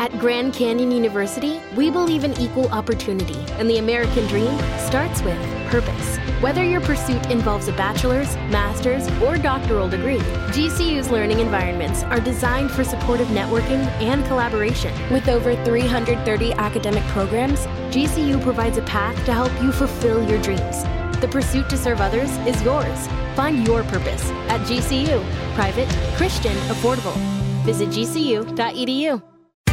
At Grand Canyon University, we believe in equal opportunity, and the American dream starts with purpose. Whether your pursuit involves a bachelor's, master's, or doctoral degree, GCU's learning environments are designed for supportive networking and collaboration. With over 330 academic programs, GCU provides a path to help you fulfill your dreams. The pursuit to serve others is yours. Find your purpose at GCU. Private, Christian, affordable. Visit gcu.edu.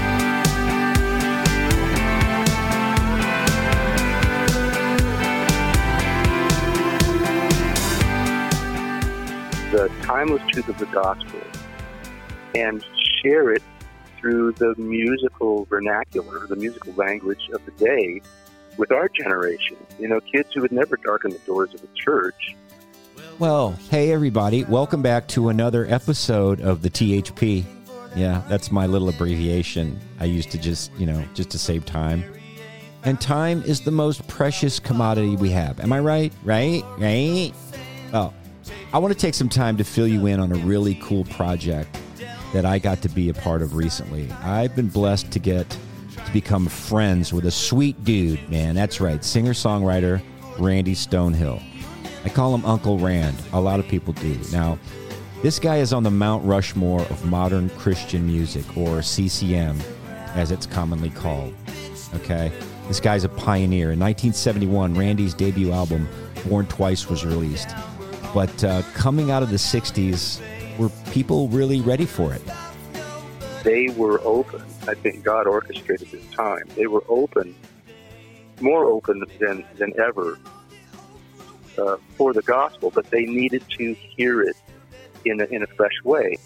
The timeless truth of the gospel and share it through the musical vernacular, the musical language of the day with our generation. You know, kids who would never darken the doors of a church. Well, hey, everybody. Welcome back to another episode of the THP. Yeah, that's my little abbreviation. I used to just to save time. And time is the most precious commodity we have. Am I right? Right? Well, I want to take some time to fill you in on a really cool project that I got to be a part of recently. I've been blessed to become friends with a sweet dude, man. That's right, singer-songwriter Randy Stonehill. I call him Uncle Rand. A lot of people do. Now, this guy is on the Mount Rushmore of modern Christian music, or CCM, as it's commonly called. Okay? This guy's a pioneer. In 1971, Randy's debut album, Born Twice, was released. But coming out of the 60s, were people really ready for it? They were open. I think God orchestrated this time. They were open, more open than ever for the gospel, but they needed to hear it in a fresh way.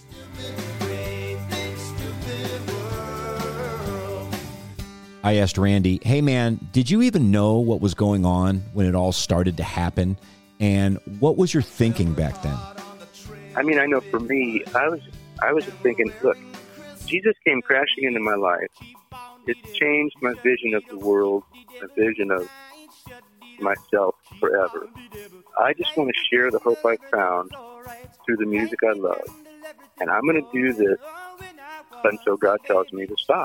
I asked Randy, hey man, did you even know what was going on when it all started to happen? And what was your thinking back then? I mean, I know for me, I was just thinking, look, Jesus came crashing into my life. It changed my vision of the world, my vision of myself forever. I just want to share the hope I found through the music I love. And I'm going to do this until God tells me to stop.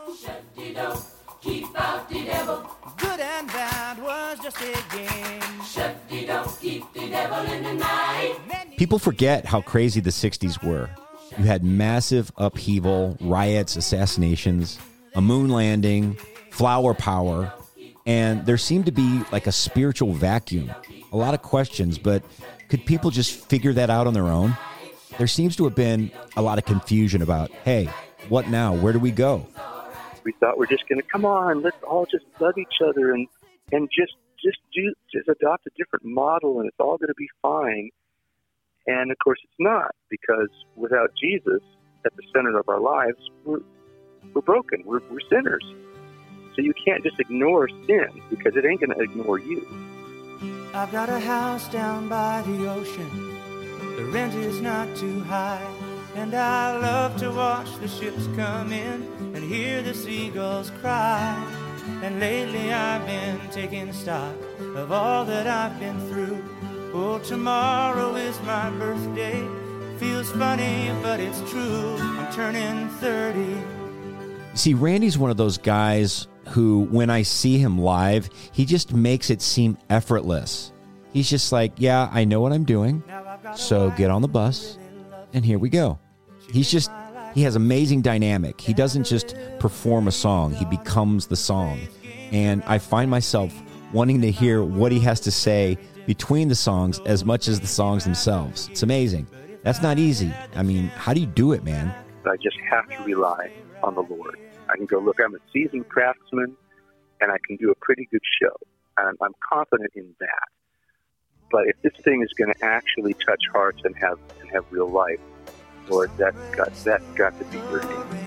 Keep out the devil. Good and bad was just a game. Shut the door, keep the devil in the night. People forget how crazy the 60s were. You had massive upheaval, riots, assassinations, a moon landing, flower power, and there seemed to be like a spiritual vacuum. A lot of questions, but could people just figure that out on their own? There seems to have been a lot of confusion about, hey, what now? Where do we go? We thought we're just going to, come on, let's all just love each other and just adopt a different model, and it's all going to be fine. And of course it's not, because without Jesus at the center of our lives, we're broken. We're sinners. So you can't just ignore sin, because it ain't going to ignore you. I've got a house down by the ocean. The rent is not too high. And I love to watch the ships come in and hear the seagulls cry. And lately I've been taking stock of all that I've been through. Oh, tomorrow is my birthday. Feels funny, but it's true. I'm turning 30. See, Randy's one of those guys who, when I see him live, he just makes it seem effortless. He's just like, yeah, I know what I'm doing, so get on the bus, and here we go. He has amazing dynamic. He doesn't just perform a song, he becomes the song. And I find myself wanting to hear what he has to say between the songs as much as the songs themselves. It's amazing. That's not easy. I mean, how do you do it, man? I just have to rely on the Lord. I can go, look, I'm a seasoned craftsman, and I can do a pretty good show. And I'm confident in that. But if this thing is going to actually touch hearts and have real life, Lord, that's got to be your name.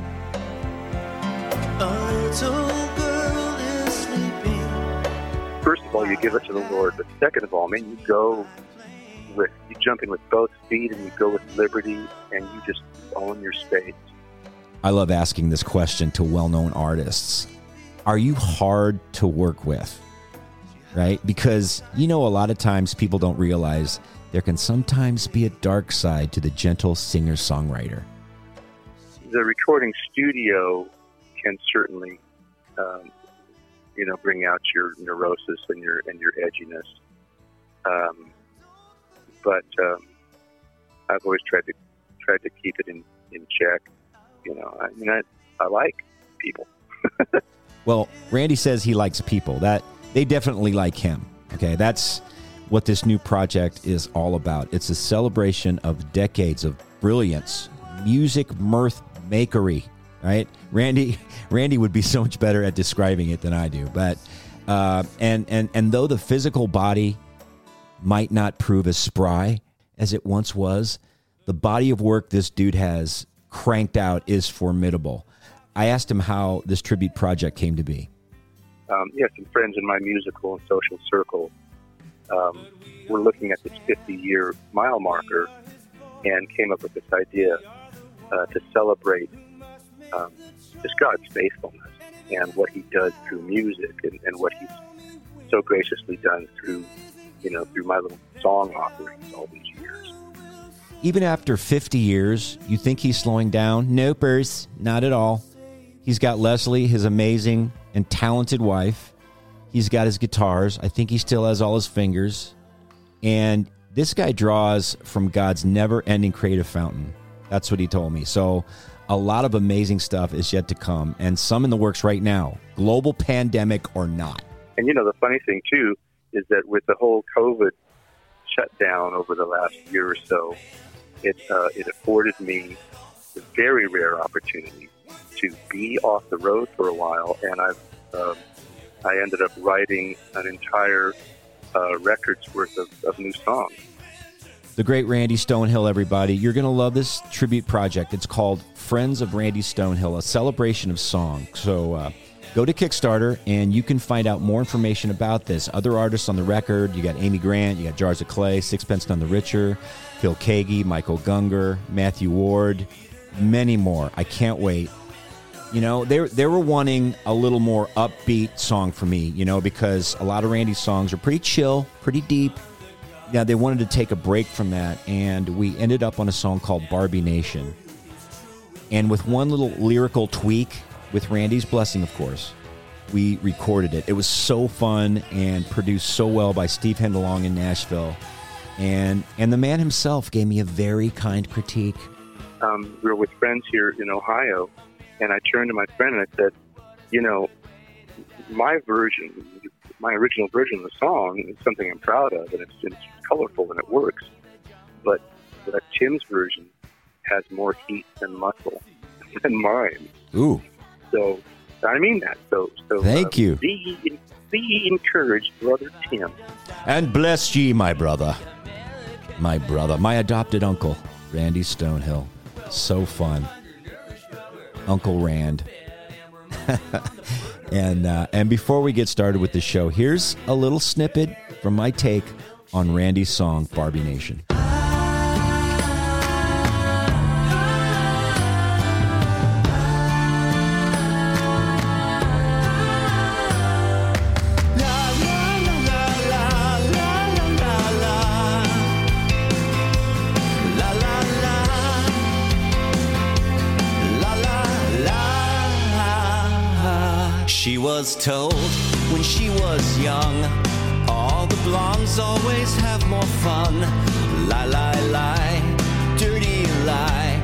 First of all, you give it to the Lord, but second of all, man, you jump in with both feet and you go with liberty and you just own your space. I love asking this question to well-known artists. Are you hard to work with? Right? Because, a lot of times people don't realize there can sometimes be a dark side to the gentle singer-songwriter. The recording studio can certainly, bring out your neurosis and your edginess. But I've always tried to keep it in check. I like people. Well, Randy says he likes people. That they definitely like him. Okay, that's what this new project is all about. It's a celebration of decades of brilliance, music, mirth, makery. Right, Randy would be so much better at describing it than I do. But and though the physical body might not prove as spry as it once was, the body of work this dude has cranked out is formidable. I asked him how this tribute project came to be. Some friends in my musical and social circle were looking at this 50-year mile marker and came up with this idea to celebrate just God's faithfulness and what he does through music and what he's so graciously done through my little song offerings all these years. Even after 50 years, you think he's slowing down? Nopers, not at all. He's got Leslie, his amazing and talented wife. He's got his guitars. I think he still has all his fingers. And this guy draws from God's never-ending creative fountain. That's what he told me. So a lot of amazing stuff is yet to come, and some in the works right now, global pandemic or not. And the funny thing, too, is that with the whole COVID shutdown over the last year or so, it afforded me the very rare opportunity to be off the road for a while, and I ended up writing an entire record's worth of new songs. The great Randy Stonehill, everybody. You're going to love this tribute project. It's called Friends of Randy Stonehill, a celebration of song. So go to Kickstarter, and you can find out more information about this. Other artists on the record, you got Amy Grant, you got Jars of Clay, Sixpence None the Richer, Phil Kagi, Michael Gungor, Matthew Ward, many more. I can't wait. They were wanting a little more upbeat song for me, because a lot of Randy's songs are pretty chill, pretty deep. Yeah, they wanted to take a break from that, and we ended up on a song called Barbie Nation. And with one little lyrical tweak, with Randy's blessing, of course, we recorded it. It was so fun and produced so well by Steve Hendelong in Nashville. And the man himself gave me a very kind critique. We were with friends here in Ohio, and I turned to my friend and I said, my original version of the song is something I'm proud of, and it's colorful and it works. But Tim's version has more heat and muscle than mine. Ooh. So I mean that. So thank you. Be encouraged, brother Tim. And bless ye, my brother, my adopted uncle, Randy Stonehill. So fun, Uncle Rand. And before we get started with the show, here's a little snippet from my take on Randy's song, Barbie Nation. She was told when she was young, all the blondes always have more fun. Lie, lie, lie, dirty lie,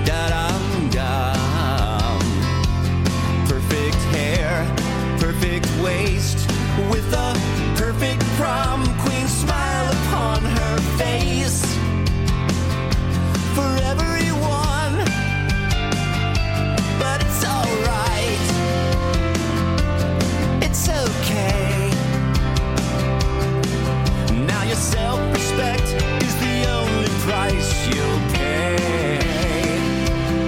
da-dum-dum. Perfect hair, perfect waist, with a perfect prom queen smile upon her face. For everyone, but it's alright. It's okay. Now your self-respect is the only price you'll pay.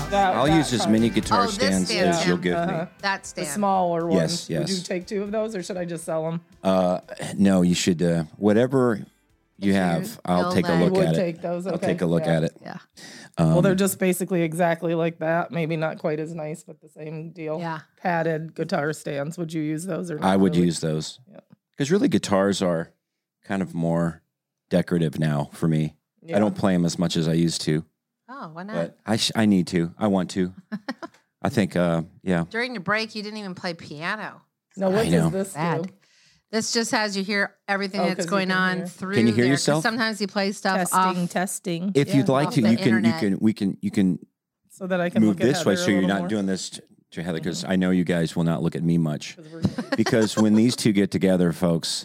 I'll use as many guitar stands stand, as you'll give me. That The stand. smaller ones. Yes. Would you take 2 of those, or should I just sell them? No, you should. Whatever you have, I'll feel take a that- look You would at it. take those, I'll okay, take a look yeah. at it. Yeah. Well, they're just basically exactly like that. Maybe not quite as nice, but the same deal. Yeah. Padded guitar stands. Would you use those, or not I would really? use those Yeah. because really guitars are kind of more decorative now for me. Yeah. I don't play them as much as I used to, Oh, why not? but I need to. I want to. I think, yeah. During the break, you didn't even play piano. No, what I know. does this Bad. do? This just has you hear everything Oh, that's 'cause you going can on hear. through Can you hear there, 'cause yourself? Sometimes you play stuff Testing. If you'd like off to, the you can, internet. you can So that I can move look at this way Heather so a you're little not more. doing this to Heather because I know you guys will not look at me much 'Cause we're- because when these two get together, folks,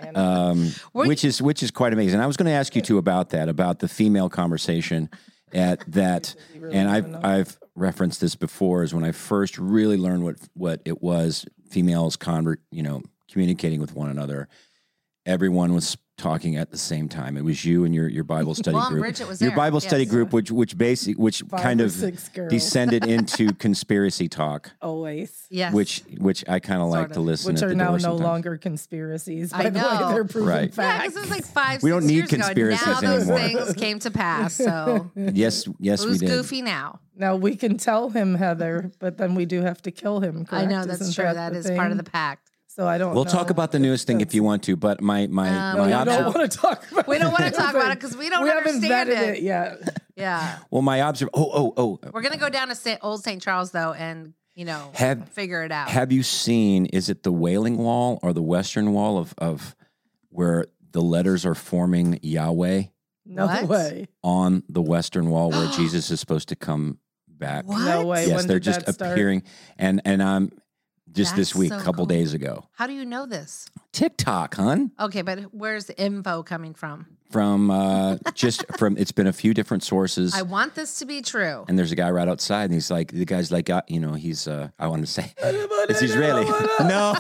which is quite amazing. I was going to ask you too about that, about the female conversation at that, and I've referenced this before, is when I first really learned what it was, females communicating with one another. Everyone was talking at the same time. It was you and your Bible study Well, and group. Bridget was your there, Bible study yes. group, which 5 kind or of 6 girls. descended into conspiracy talk, Always. Yes. which I kind of like Sort to of. listen Which at are the now door no sometimes. longer conspiracies. I By the way, know. they're proven Right. Yeah, facts. because it was like 5, We don't 6 need years conspiracies ago. Now those anymore. things came to pass. So Yes, we who's did. goofy now? Now we can tell him, Heather, but then we do have to kill him. I Correct? know that's Isn't true. That the is part of thing? the pact. So I don't. We'll know. talk about the newest thing if you want to, but my No, my we no. don't want to talk about. We don't want to the talk about thing. it because we don't We haven't understand vetted it. it yet. Yeah. well my oh We're going to go down to Old St. Charles, though, and, figure it out. have you seen, is it the Wailing Wall or the Western Wall of where the letters are forming Yahweh No What? way. on the Western Wall where Jesus is supposed to come back? What? No way. Yes, When they're did just that start? appearing and I'm just this That's week, so a couple cool. days ago. How do you know this? TikTok, hun. Okay, but where's the info coming from? From it's been a few different sources. I want this to be true. And there's a guy right outside, and the guy's like, he's, I want to say, it's Israeli. No.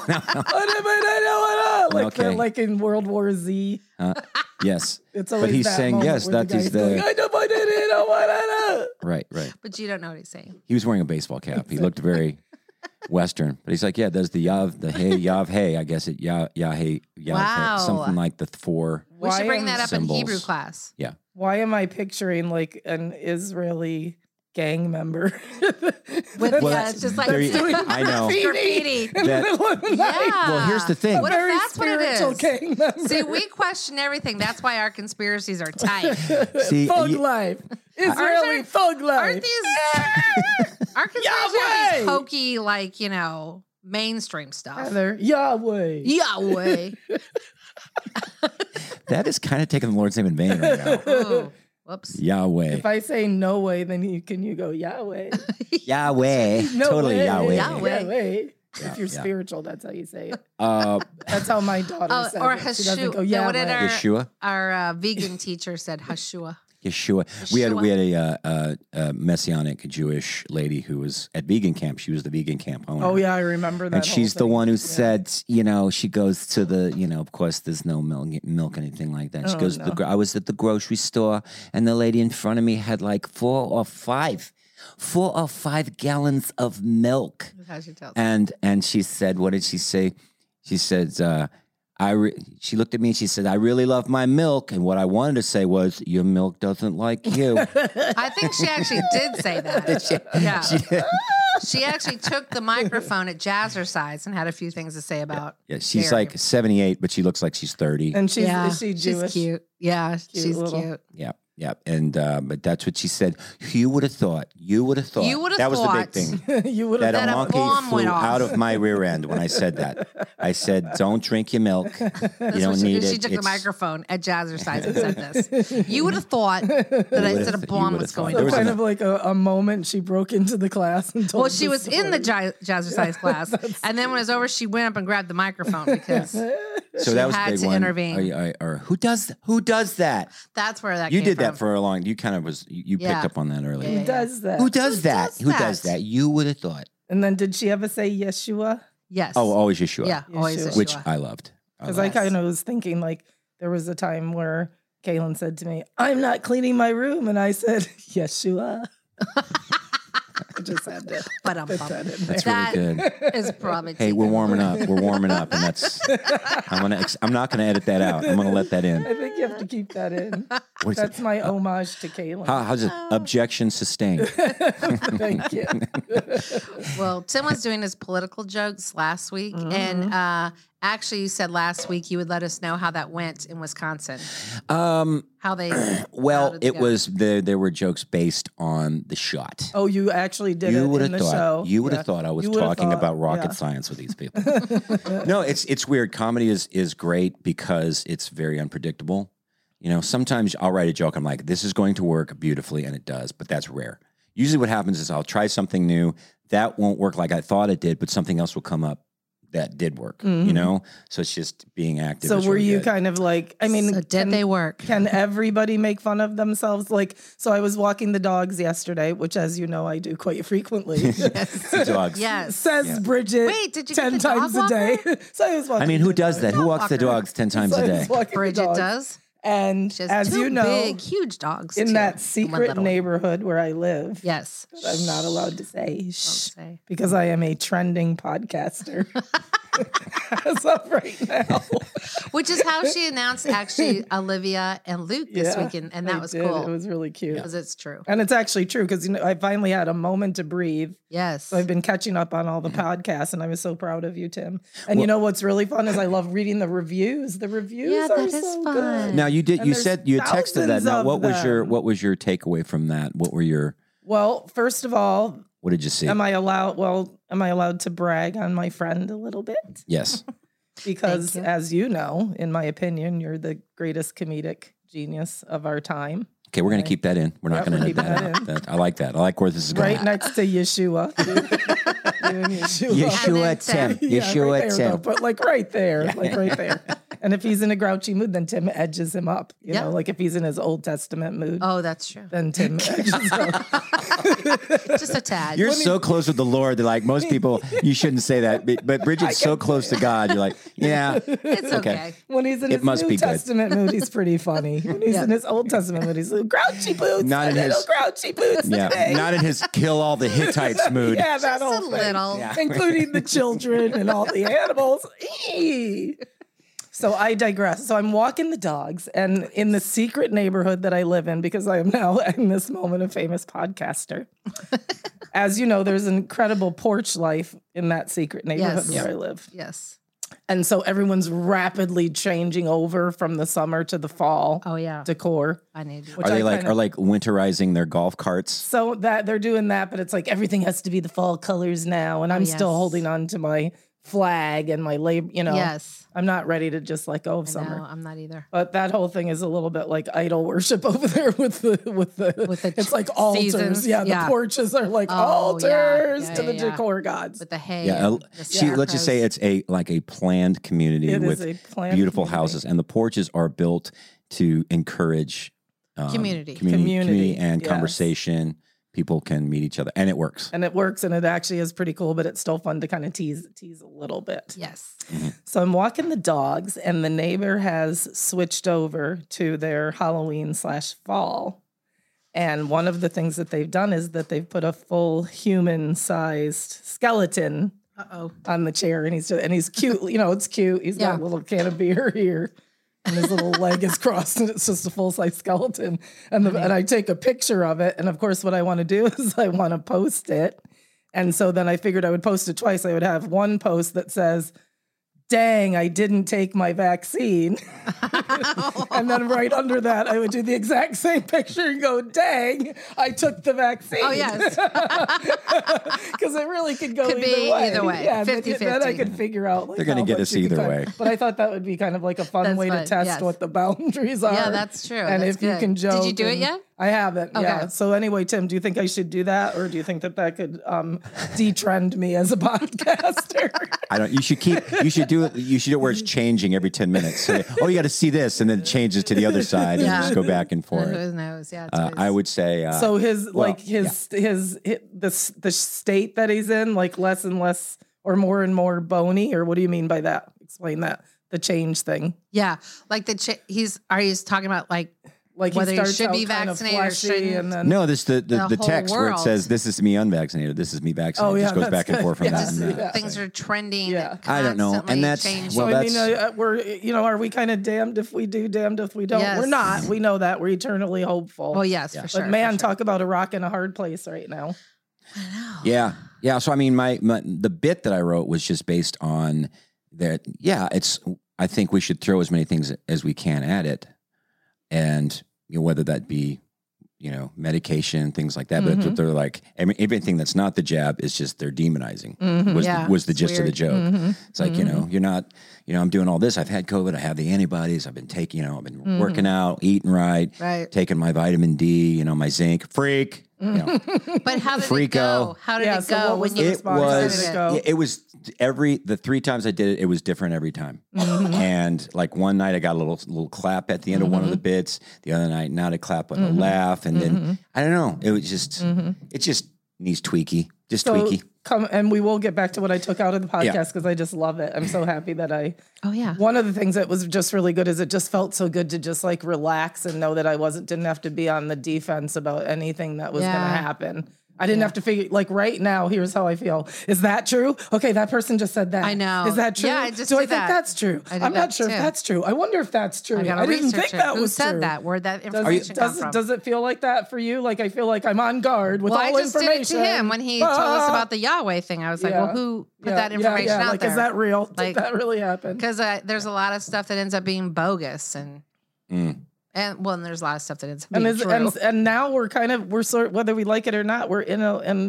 Like Okay. like in World War Z. Yes. It's But always he's that saying, moment yes, where that is guy's going, Right. But you don't know what he's saying. He was wearing a baseball cap. He looked very Western. But he's like, yeah, there's the Yav, the hey, Yav, hey. I guess it, Yah, hey, Yav, Wow. hey. Something like the 4. We should bring that up Symbols. in Hebrew class. Yeah. Why am I picturing like an Israeli gang member? With, Well, it's just like there you- I know. graffiti. That- Yeah. Well, here's the thing. What if Very that's what it spiritual is? gang member. See, we question everything. That's why our conspiracies are tight. See, Thug you- life. Israeli thug life. Aren't these our conspiracies are these Yahweh! hokey, like, mainstream stuff? Heather, Yahweh. Yahweh. that is kind of taking the Lord's name in vain right now. Ooh, whoops. Yahweh. If I say no way, then you go Yahweh. Yahweh. No Totally way. Yahweh. Yahweh. If you're yeah. spiritual, that's how you say it. Uh, That's how my daughter says Or it. She doesn't go Hashua. Yeah, what did Yahweh. Yeshua. our vegan teacher said? Hashua. Yeshua. We had a messianic Jewish lady who was at vegan camp. She was the vegan camp owner. Oh yeah, I remember that. And she's whole the thing. one who Yeah. said, she goes to the, of course, there's no milk, anything like that. She Oh, goes, no. I was at the grocery store, and the lady in front of me had like 4 or 5 gallons of milk. That's how she tells. And she said, what did she say? She said, she looked at me and she said, I really love my milk. And what I wanted to say was, your milk doesn't like you. I think she actually did say that. Yeah. She actually took the microphone at Jazzercise and had a few things to say about. Yeah, she's dairy. like 78, but she looks like she's 30. And she's Yeah, is she Jewish? She's cute. Yeah, she's little- cute. Yeah, yeah. And but that's what she said. You would have thought. You would have That was the big thought. thing. You would That have That a a monkey bomb flew went off. out of my rear end when I said that. I said, don't drink your milk. You That's don't what need she it. took the It's- microphone at Jazzercise and said this. You would have thought that I said a you bomb would was have thought. going There off. was kind an- of like a moment she broke into the class and told Well, she was in the story. Jazzercise class, and then when it was over, she went up and grabbed the microphone because So that was had a big to one. intervene. Or who does that? that's where that You came did from. that for a long. You kind of was. You Yeah. picked up on that earlier. Yeah. Who does that? Who does that? does Who does that? that? You would have thought. And then did she ever say Yeshua? Yes. Oh, always Yeshua. yeah. Always Yeshua. Yeshua. Which I loved. Because I kind of was thinking like there was a time where Kaylin said to me, I'm not cleaning my room. And I said, Yeshua. just had to But put that in there. That's that really good. is probably. Hey, we're warming up. We're warming up, and that's. I'm not gonna edit that out. I'm gonna let that in. I think you have to keep that in. What is That's my homage to Kaylin. How's it? Objection sustained. Thank you. Well, Tim was doing his political jokes last week, and actually, you said last week you would let us know how that went in Wisconsin. How they? Well, how it was there were jokes based on the shot. Oh, you actually did You it would in have the thought show. you would Yeah. have thought I was You would have talking thought, about rocket yeah. science with these people. No, it's weird. Comedy is great because it's very unpredictable. You know, sometimes I'll write a joke. I'm like, this is going to work beautifully, and it does, but that's rare. Usually, what happens is I'll try something new that won't work like I thought it did, but something else will come up that did work. You know, so it's just being active. So is were really you good. kind of like, I mean, So did they work? Can everybody make fun of themselves? Like, so I was walking the dogs yesterday, which, as you know, I do quite frequently. The dogs? Yes. Says Bridget Wait, did you 10 get the dog times a day. walker? So I was walking. I mean, who the does dog. that? Who walks the Walker. dogs 10 times So a I day? was walking the Bridget dogs. does. And She has as two you know, big, huge dogs in too, that and one secret little one. neighborhood where I live, Yes. I'm not allowed to say shh, say. because I am a trending podcaster. As of right now. Which is how she announced actually Olivia and Luke this Yeah, weekend, and I that was did. cool It was really cute. because it's true. And it's actually true because I finally had a moment to breathe. Yes. So I've been catching up on all the podcasts, and I was so proud of you, Tim. And you know what's really fun is I love reading the reviews. The reviews Yeah, are that is so fun. good. Now you did. And You there's said you had texted that. thousands Now, of what was your them. takeaway from that? What were your? Well, first of all, What did you see? am I allowed to brag on my friend a little bit? Yes. Because Thank you. as you know, in my opinion, you're the greatest comedic genius of our time. Okay, we're going to keep that in. We're not Yep, going to we're edit that keeping out. that I like that. I like where this is going. Right next to Yeshua. You and Yeshua. Yeshua Tim. Tim. Yeah, Yeshua right there, Tim. though, but like right there, like right there. And if he's in a grouchy mood, then Tim edges him up. You Yeah. know, like if he's in his Old Testament mood, Oh, that's true. then Tim edges up. Just a tad. You're so close with the Lord that like most people, you shouldn't say that. But Bridget's so close to God. You're like, yeah. It's okay. When he's in It his must New be good. Testament mood, he's pretty funny. When he's in his Old Testament mood, he's little grouchy boots. Not in little his- grouchy boots Yeah. today. Not in his kill all the Hittites mood. Yeah, that Just a whole thing. little. Yeah. Including the children and all the animals. Eee. So I digress. So I'm walking the dogs, and in the secret neighborhood that I live in, because I am now in this moment a famous podcaster. As you know, there's incredible porch life in that secret neighborhood Yes. where I live. Yes. And so everyone's rapidly changing over from the summer to the fall Oh, yeah. decor. I need you. Which Are they I like kinda- winterizing their golf carts? So that they're doing that, but it's like everything has to be the fall colors now. And I'm still yes. holding on to my flag and my label, you know. Yes. I'm not ready to just let go of summer. No, I'm not either. But that whole thing is a little bit like idol worship over there with the it's like altars. seasons. Yeah, Yeah. the porches are like Oh, altars yeah, to the yeah. decor gods. With the hay. Yeah. and the Let's just say scarecrows. it's a planned community It is with a planned beautiful community. houses, and the porches are built to encourage Community. community and yes. conversation. People can meet each other, and it works. And it works, and it actually is pretty cool, but it's still fun to kind of tease a little bit. Yes. So I'm walking the dogs, and the neighbor has switched over to their Halloween/fall. And one of the things that they've done is that they've put a full human-sized skeleton on the chair, and he's cute. You know, it's cute. He's got Yeah. a little can of beer here, and his little leg is crossed, and it's just a full-size skeleton. And I take a picture of it, and of course, what I want to do is I want to post it. And so then I figured I would post it twice. I would have one post that says, "Dang, I didn't take my vaccine." And then right under that, I would do the exact same picture and go, "Dang, I took the vaccine." Oh, yes. Because it really could go Could be either way, Yeah, then 50-50. I could figure out. Like, They're gonna how get much us you could either cut. way. But I thought that would be kind of like a fun That's way fun, to test yes. what the boundaries are. Yeah, that's true. And That's if you good. can joke. Did you do it and- yet? I haven't. Yeah. Okay. So anyway, Tim, do you think I should do that, or do you think that could detrend me as a podcaster? I don't. You should do it. You should do it where it's changing every 10 minutes. Say, oh, you got to see this, and then it changes to the other side, and Yeah. you just go back and forth. Who knows? Yeah. I would say. So his well, the state that he's in, like less and less or more and more bony, or what do you mean by that? Explain that. The change thing. Yeah. Like are you talking about like Like Whether he you starts should out be kind of vaccinated or fleshy shouldn't. and then No, this the whole text where it world. says this is me unvaccinated, this is me vaccinated. Oh, yeah, It just goes that's back and good. forth from Yeah. that. Just and see that. that. Things are trending. Yeah. I don't know. And constantly that's- changing. So well, I mean, we're are we kind of damned if we do, damned if we don't? Yes. We're not. We know that. We're eternally hopeful. Well, yes, Yeah. for sure. But man, for sure. talk about a rock in a hard place right now. Yeah. So I mean, the bit that I wrote was just based on that. Yeah, I think we should throw as many things as we can at it, and whether that be medication, things like that. But they're like, everything that's not the jab is just they're demonizing. Yeah, Was the it's gist of the weird. joke. It's like you're not. I'm doing all this. I've had COVID. I have the antibodies. I've been taking. I've been working out, eating right, taking my vitamin D. My zinc. Freak. But how did it Freako. go? How did it so go what was when the you response? How did it go? It was the 3 times I did it. It was different every time. And like one night I got a little clap at the end of one of the bits. The other night, not a clap but a laugh. And then I don't know. It was just it just needs tweaky, tweaky. Come and we will get back to what I took out of the podcast because I just love it. I'm so happy that I. Oh yeah. One of the things that was just really good is it just felt so good to just like relax and know that I didn't have to be on the defense about anything that was going to happen. I didn't have to figure, like right now, here's how I feel. Is that true? Okay, that person just said that. I know. Is that true? Yeah, I just Do I did think that. that's true? I did I'm that not sure too. if that's true. I wonder if that's true. I gotta I didn't research think it. that Who was said true. that? Where'd that information come from? Does it feel like that for you? Like I feel like I'm on guard with Well, all I just did information. it to him when he told us about the Yahweh thing. I was like, well, who put that information out like, there? is that real? Like, Did that really happen? Because there's a lot of stuff that ends up being bogus and there's a lot of stuff that ends up being true. And now we're sort of, whether we like it or not, we're in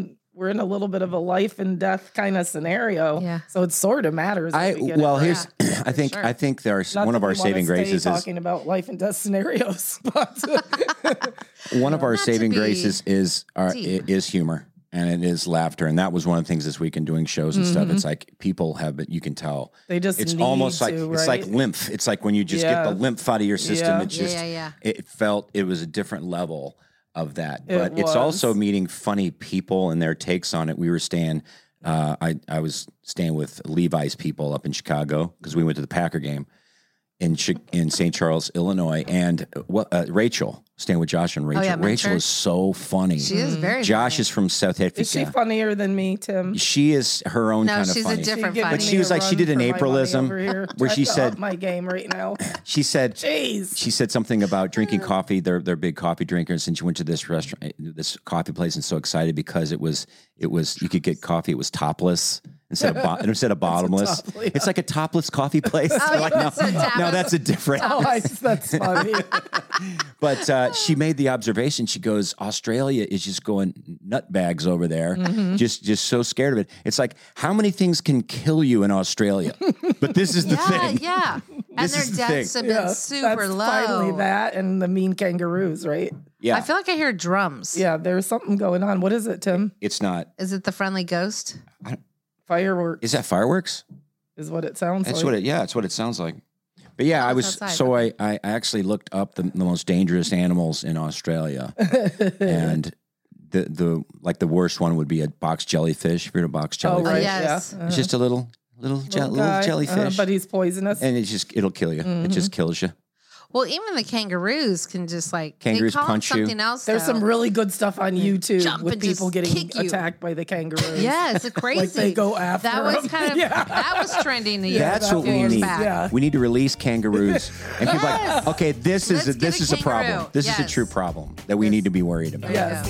a little bit of a life and death kind of scenario. Yeah. So it sort of matters. if we get it right. Here's I think there's Not one that of our we wanna saving stay graces is talking about life and death scenarios, but one of our Not to saving be graces is is humor. And it is laughter, and that was one of the things this week in doing shows and stuff. It's like people have, but you can tell they just it's need almost like to, it's like right? lymph. It's like when you just get the lymph out of your system. Yeah. It's just it was a different level of that, but it's was. also meeting funny people and their takes on it. We were staying. I was staying with Levi's people up in Chicago because we went to the Packer game in St. Charles, Illinois, and Rachel staying with Josh and Rachel. yeah, Rachel mentor. is so funny. She is very Josh funny. is from South Africa. Is she funnier than me, Tim? She is her own No, kind of she's a funny. different Giving funny. But she me was a like, she run did an for my money Aprillism over here. where she Trying to said- up my game right now. She said Jeez. she said something about drinking coffee. They're big coffee drinkers, and she went to this restaurant, this coffee place, and so excited because it was you could get coffee. It was topless instead of bottomless. topless. It's like a topless coffee place. Oh, Like, yeah, so tapas. no, that's a different. Oh, that's funny. But she made the observation. She goes, Australia is just going nutbags over there, just so scared of it. It's like, how many things can kill you in Australia? But this is the thing. Yeah. And This their is the deaths thing. have been super that's low. Finally that and the mean kangaroos, right? Yeah, I feel like I hear drums. Yeah, there's something going on. What is it, Tim? it's not. Is it the friendly ghost? Fireworks Is that fireworks? is what it sounds That's like. what it. Yeah, that's what it sounds like. But yeah, Oh, I it's was outside, so I actually looked up the most dangerous animals in Australia, and the worst one would be a box jellyfish. If you're a box Oh, jellyfish, right. yes. Yeah. it's just a little guy, jellyfish, but he's poisonous. and it'll kill you. It just kills you. Well, even the kangaroos can just like Kangaroos they call punch them you. something else. There's though. some really good stuff on YouTube jump with and people just getting kick you. attacked by the kangaroos. Yeah, it's crazy. Like they go after That was them. kind of Yeah. that was trending the year. That's a what few we years need. back. Yeah. We need to release kangaroos, and people are like, okay, this Let's is get a a problem. kangaroo. This is a Yes. true problem that we need to be worried about. Yes.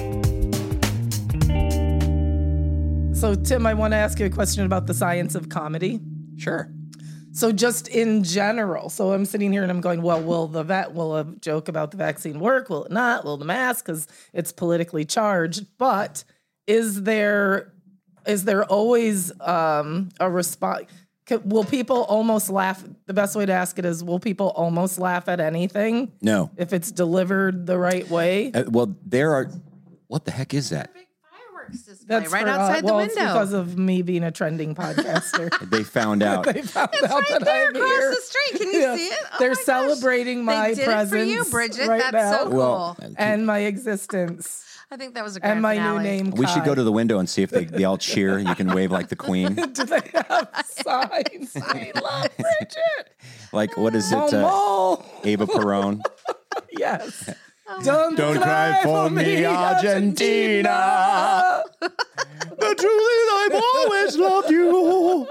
Yeah. So, Tim, I want to ask you a question about the science of comedy. Sure. So just in general, so I'm sitting here and I'm going, well, will a joke about the vaccine work? Will it not? Will the mask? Because it's politically charged. But is there always a response? Will people almost laugh? The best way to ask it is, will people almost laugh at anything No. if it's delivered the right way? Well, there are. What the heck is that? Big fireworks display right for, outside the well, window. It's because of me being a trending podcaster. They found out. They found It's out right that there I'm across here. the street. Can you Yeah. see it? Oh They're my gosh. celebrating my They did presence it for you, Bridget. right That's now. so cool. Well, And my existence. I think that was a grand And my finale. new name. we should Kai. go to the window and see if they all cheer. You can wave like the queen. Do they have signs? I love Bridget. Like, what is it? Momo. Ava Perón. Yes. Don't cry for me, Argentina. The truth is I've always loved you.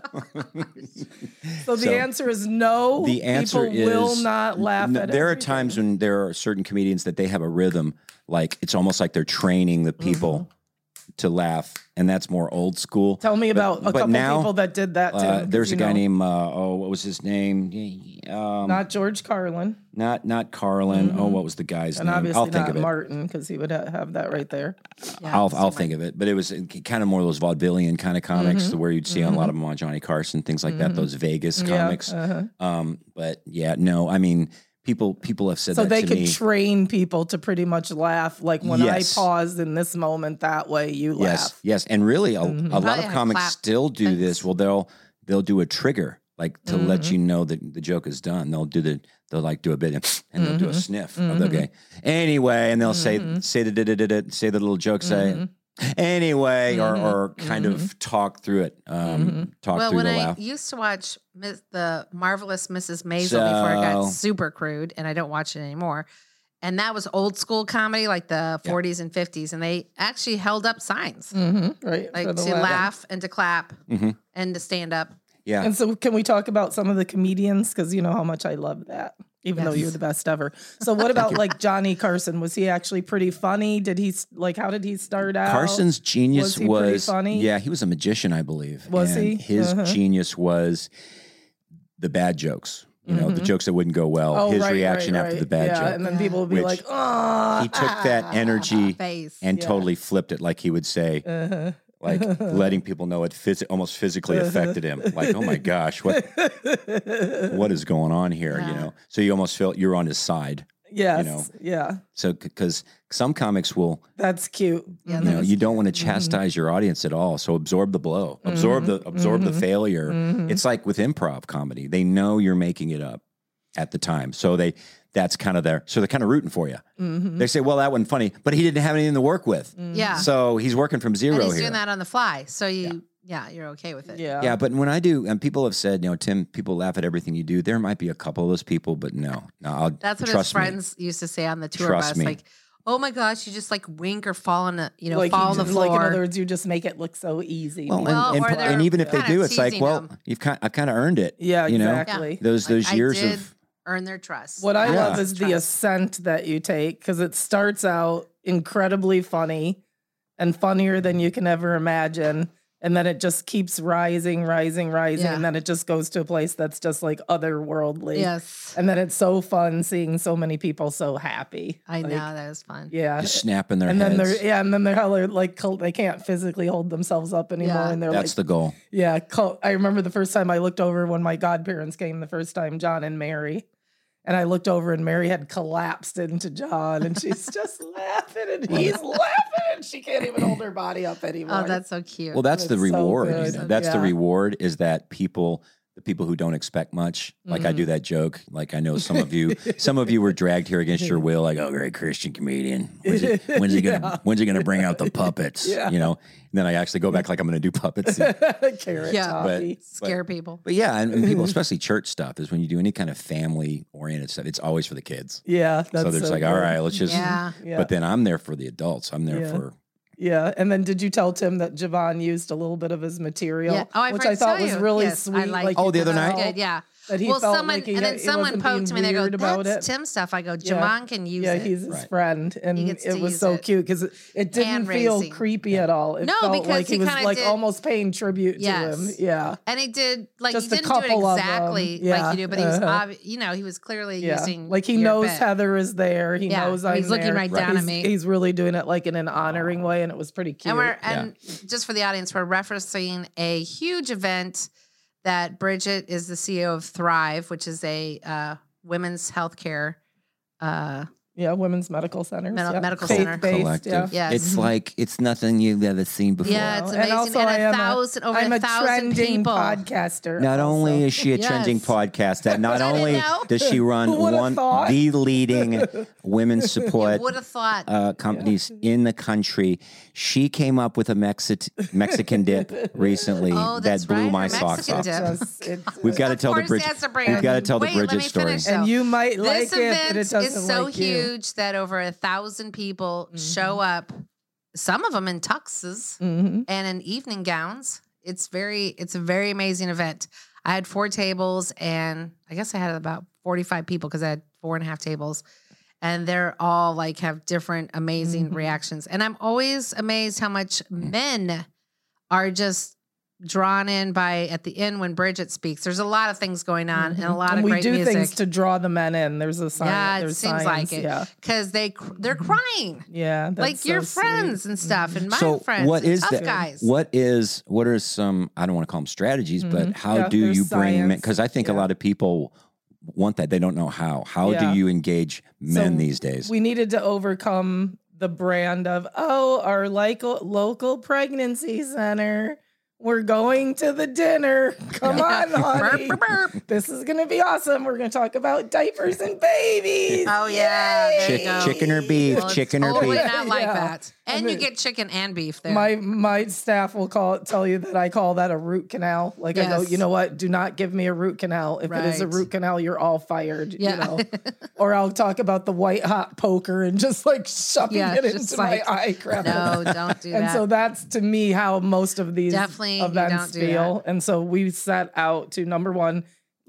So the answer is no. The answer People will not laugh at there are everything. times when there are certain comedians that they have a rhythm, like it's almost like they're training the people to laugh, and that's more old school. Tell me about a couple now, people that did that too. There's a guy named what was his name? Not George Carlin, Not Carlin. Oh, what was the guy's and name? obviously I'll think not of it. Martin because he would have that right there. Yeah, I'll think of it. But it was kind of more of those vaudevillian kind of comics where you'd see a lot of them on Johnny Carson, things like that. Those Vegas comics. But yeah, no, I mean. People have said So that they to could me. train people to pretty much laugh. Like when Yes. I pause in this moment, that way you laugh. Yes, and really, a lot Probably of a comics clap. still do this. Well, they'll do a trigger like to let you know that the joke is done. They'll like do a bit and they'll do a sniff. Okay, anyway, and they'll say the little joke, say anyway, or kind of talk through it. Talk Well, through when the I laugh. used to watch the Marvelous Mrs. Maisel before it got So- super crude, and I don't watch it anymore. And that was old school comedy, like the 40s and 50s, and they actually held up signs, Right. like for the to laugh and to clap and to stand up. Yeah, And so can we talk about some of the comedians? Because you know how much I love that, even though Yes. you're the best ever. So what about like Johnny Carson? Was he actually pretty funny? Did he how did he start out? Carson's genius Was he pretty funny? Yeah, he was a magician, I believe. Was and he? His genius was the bad jokes. You know, the jokes that wouldn't go well. Oh, his right, reaction right, after right. the bad yeah, joke. and then people would be Which like, "Oh." He took that energy Face. and totally flipped it, like he would say, like letting people know it almost physically affected him. Like, oh my gosh, what is going on here? You know, so you almost feel you're on his side. Yes. know. Yeah. So because some comics will, That's cute. Yeah, you know, you don't want to chastise your audience at all. So absorb the blow, absorb the failure. It's like with improv comedy; they know you're making it up at the time, so that's kind of they're kind of rooting for you. They say, "Well, that wasn't funny," but he didn't have anything to work with, Yeah. so he's working from zero And he's here. doing that on the fly. So you're okay with it. Yeah. Yeah, but when I do, and people have said, you know, Tim, people laugh at everything you do. There might be a couple of those people, but no, That's what his trust me. friends used to say on the tour Trust bus. me. Like, oh my gosh, you just like wink or fall on the, Like, fall you on the just- floor. like in other words, you just make it look so easy. Well, Well, or and they're even if they kinda do, it's like, teasing well, them. I've kind of earned it. Yeah, you know? exactly. Those Like, years I did of earn their trust. What I Yeah. love is the ascent that you take because it starts out incredibly funny and funnier than you can ever imagine. And then it just keeps rising. Yeah. And then it just goes to a place that's just like otherworldly. Yes. And then it's so fun seeing so many people so happy. I Like, know. That was fun. Yeah. just snapping their And then heads. they're hella like they can't physically hold themselves up anymore. Yeah. And they're That's like, the goal. yeah. I remember the first time I looked over when my godparents came the first time, John and Mary. And I looked over and Mary had collapsed into John and she's just laughing and he's laughing and she can't even hold her body up anymore. Oh, that's so cute. Well, that's the It's so reward. good. You know? That's the Yeah. reward is that the people who don't expect much, like I do that joke. Like I know some of you were dragged here against your will. Like, oh, great Christian comedian. When's he gonna bring out the puppets? Yeah. You know. And then I actually go back like I'm gonna do puppets. Carrot Yeah. toffee. Scare people. But yeah, and people, especially church stuff, is when you do any kind of family oriented stuff, it's always for the kids. Yeah. That's So they're just like, good. all right, let's just. Yeah. Yeah. But then I'm there for the adults. I'm there Yeah. for. Yeah. And then did you tell Tim that Javon used a little bit of his material? Yeah. Oh, I which forgot I to thought tell was you. really Yes, I sweet. liked Oh, you the could other night? tell Good, yeah. That he Well, felt someone like he and then someone wasn't being poked me and they go, weird about "That's it. Tim stuff." I go, Yeah. "Jamon can use Yeah, it." he's his Right. friend, and He gets to it was use so it. cute because it didn't Hand feel raising. creepy at all. It No, felt because like he was kinda like did- almost paying tribute to Yes. him. Yeah, And he did like Just he a didn't do it couple of them. exactly Yeah. like you do, but he was Uh-huh. he was clearly yeah. using Like he your knows bit. Heather is there. He Yeah, knows I'm he's looking there. right down at me. He's really doing it like in an honoring way, and it was pretty cute. And just for the audience, we're referencing a huge event that Bridget is the CEO of Thrive, which is a women's healthcare Yeah, women's medical centers. Medical center. Faith-based, Collective. yeah. Yes. It's like it's nothing you've ever seen before. Yeah, it's And amazing. also, And I'm a 1,000 trending people. podcaster. Not also. only is she a Yes. trending podcaster, not I didn't only know. does she run Who would've thought? the leading women's support Would have thought. companies in the country, she came up with a Mexican dip recently Oh, that that's blew right, my her socks Mexican off. dip. Just- it's- We've got to tell the course Bridget. he has to bring We've got to tell the Wait, let Bridget me story. finish. and you might like This it, event but it doesn't is so like you. huge that over 1,000 people show up. Some of them in tuxes Mhm. and in evening gowns. It's a very amazing event. I had 4 tables, and I guess I had about 45 people because I had 4.5 tables, and they're all like have different amazing reactions. And I'm always amazed how much men are just drawn in by at the end when Bridget speaks. There's a lot of things going on and a lot And of we great do music. things to draw the men in. There's a sign. Yeah, it there's seems signs, like it Yeah, because they're crying yeah. That's like your so friends sweet. and stuff, and my So friends. what and is tough the guys? what are some, I don't want to call them strategies, but how Yeah, do there's you bring men? science. Because I think a Yeah. lot of people want that. They don't know how. How Yeah. do you engage men So these days? We needed to overcome the brand of our local pregnancy center. We're going to the dinner. Come on, honey. Burp, burp, burp. This is going to be awesome. We're going to talk about diapers and babies. Oh yeah, there you Chick- go. chicken or beef, Well, it's chicken or totally beef. not like Yeah. that. And And you it- get chicken and beef there. My staff will tell you that I call that a root canal. Like I go, Yes. you know what? Do not give me a root canal. If it is a Right. root canal, you're all fired. Yeah. You know? Or I'll talk about the white hot poker and just like shoving Yeah, it just into like, my eye crevice. no, don't do And that. so that's to me how most of these Definitely, you events don't do feel. And so we set out to number one,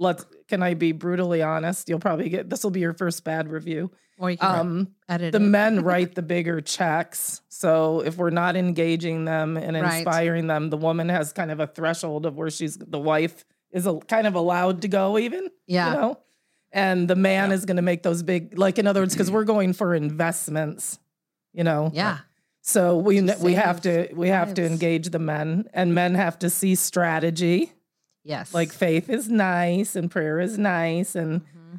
can I be brutally honest? You'll probably this will be your first bad review. or you can edit The it. men write the bigger checks. So if we're not engaging them and Right. inspiring them, the woman has kind of a threshold of where the wife is kind of allowed to go even, Yeah. you know? And the man is going to make those big, like in other words, because we're going for investments, you know? Yeah. So we have save to lives. engage the men, and men have to see strategy. Yes. Like faith is nice and prayer is nice, and Mm-hmm.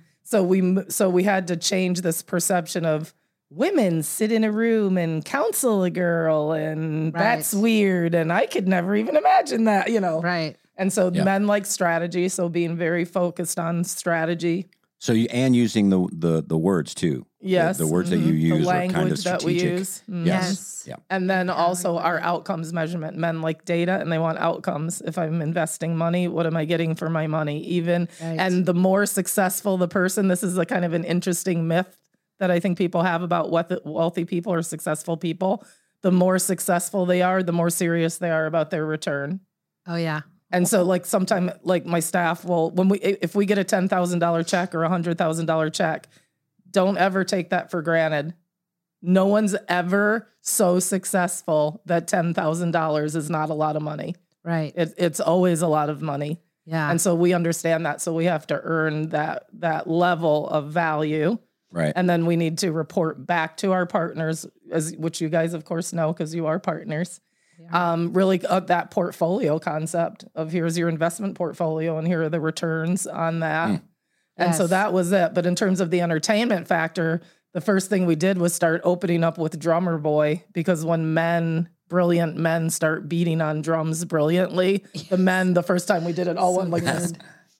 so we had to change this perception of women sit in a room and counsel a girl, and that's Right. weird, and I could never even imagine that, you know. Right. And so Yeah. men like strategy, so being very focused on strategy. So using the words too. Yes, The words that mhm. you The use are kind language of that we strategic. use. Mhm. Yes. Yeah. And then also like our that. outcomes measurement. Men like data and they want outcomes. If I'm investing money, what am I getting for my money? Even Right. and the more successful the person, this is a kind of an interesting myth that I think people have about what the wealthy people or successful people. The more successful they are, the more serious they are about their return. Oh yeah. And so like sometime like my staff will if we get a $10,000 check or a $100,000 check, don't ever take that for granted. No one's ever so successful that $10,000 is not a lot of money. Right. It's always a lot of money. Yeah. And so we understand that. So we have to earn that level of value. Right. And then we need to report back to our partners, which you guys, of course, know because you are partners. Really, that portfolio concept of here's your investment portfolio and here are the returns on that. And so Yes. that was it. But in terms of the entertainment factor, the first thing we did was start opening up with Drummer Boy, because when brilliant men start beating on drums brilliantly, the first time we did it, all went like this.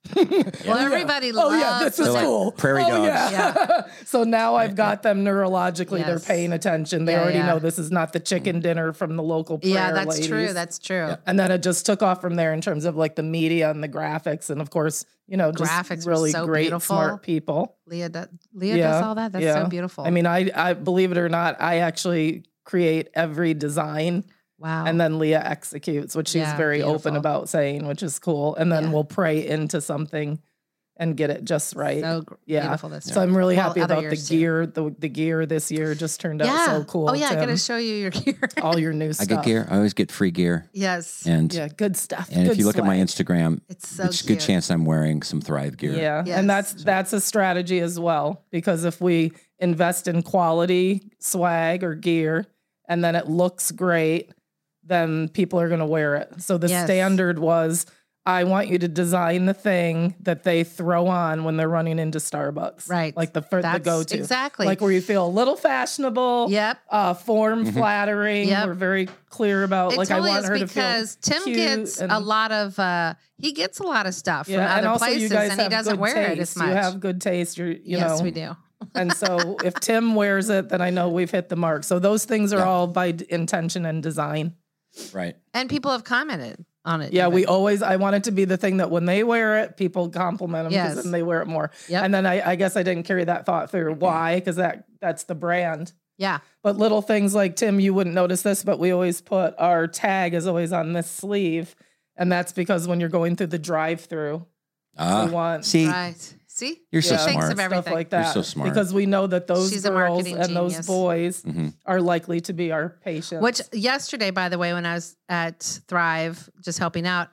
Well, everybody Oh loves yeah, this is like cool. prairie dogs. Yeah. So now I've got them neurologically. They're Yes. paying attention. They Yeah, already yeah. know this is not the chicken dinner from the local prayer Yeah, that's ladies. true. That's true. And then it just took off from there in terms of like the media and the graphics, and of course, just Graphics were really so great, beautiful. smart people. Leah does all that. That's so beautiful. I mean, I believe it or not, I actually create every design. wow. And then Leah executes, which she's Yeah, very open beautiful. about saying, which is cool. And then Yeah. we'll pray into something and get it just right. so beautiful this So I'm really Well, happy other about the years too. gear. The gear this year just turned out so cool. Oh yeah, I Tim. gotta show you your gear. all your new I stuff. get gear. I always get free gear. Yes. And Yeah, good stuff. and good if you look at my swag. Instagram, It's so it's a good cute. chance I'm wearing some Thrive gear. Yeah, Yes. and that's a strategy as well, because if we invest in quality swag or gear and then it looks great, then people are going to wear it. So the Yes. standard was I want you to design the thing that they throw on when they're running into Starbucks. Right. Like the go-to. Exactly. Like where you feel a little fashionable. Yep. Form flattering. Yep. We're very clear about, It like, totally I want is her to feel because Tim cute gets and, a lot of he gets a lot of stuff from and other also places, you guys and he have doesn't good wear taste. it as much. You have good taste. You yes, know. we do. And so if Tim wears it, then I know we've hit the mark. So those things are all by intention and design. Right. And people have commented on it. Yeah, even. I want it to be the thing that when they wear it, people compliment them because Yes. then they wear it more. Yep. And then I guess I didn't carry that thought through. Why? Because that's the brand. Yeah. But little things like, Tim, you wouldn't notice this, but we always put our tag is always on this sleeve. And that's because when you're going through the drive-through, we want See, Right. See? you're so She thinks smart. of everything. stuff like that. You're so smart. Because we know that those She's a girls marketing and those genius. boys Mm-hmm. are likely to be our patients. Which yesterday, by the way, when I was at Thrive, just helping out,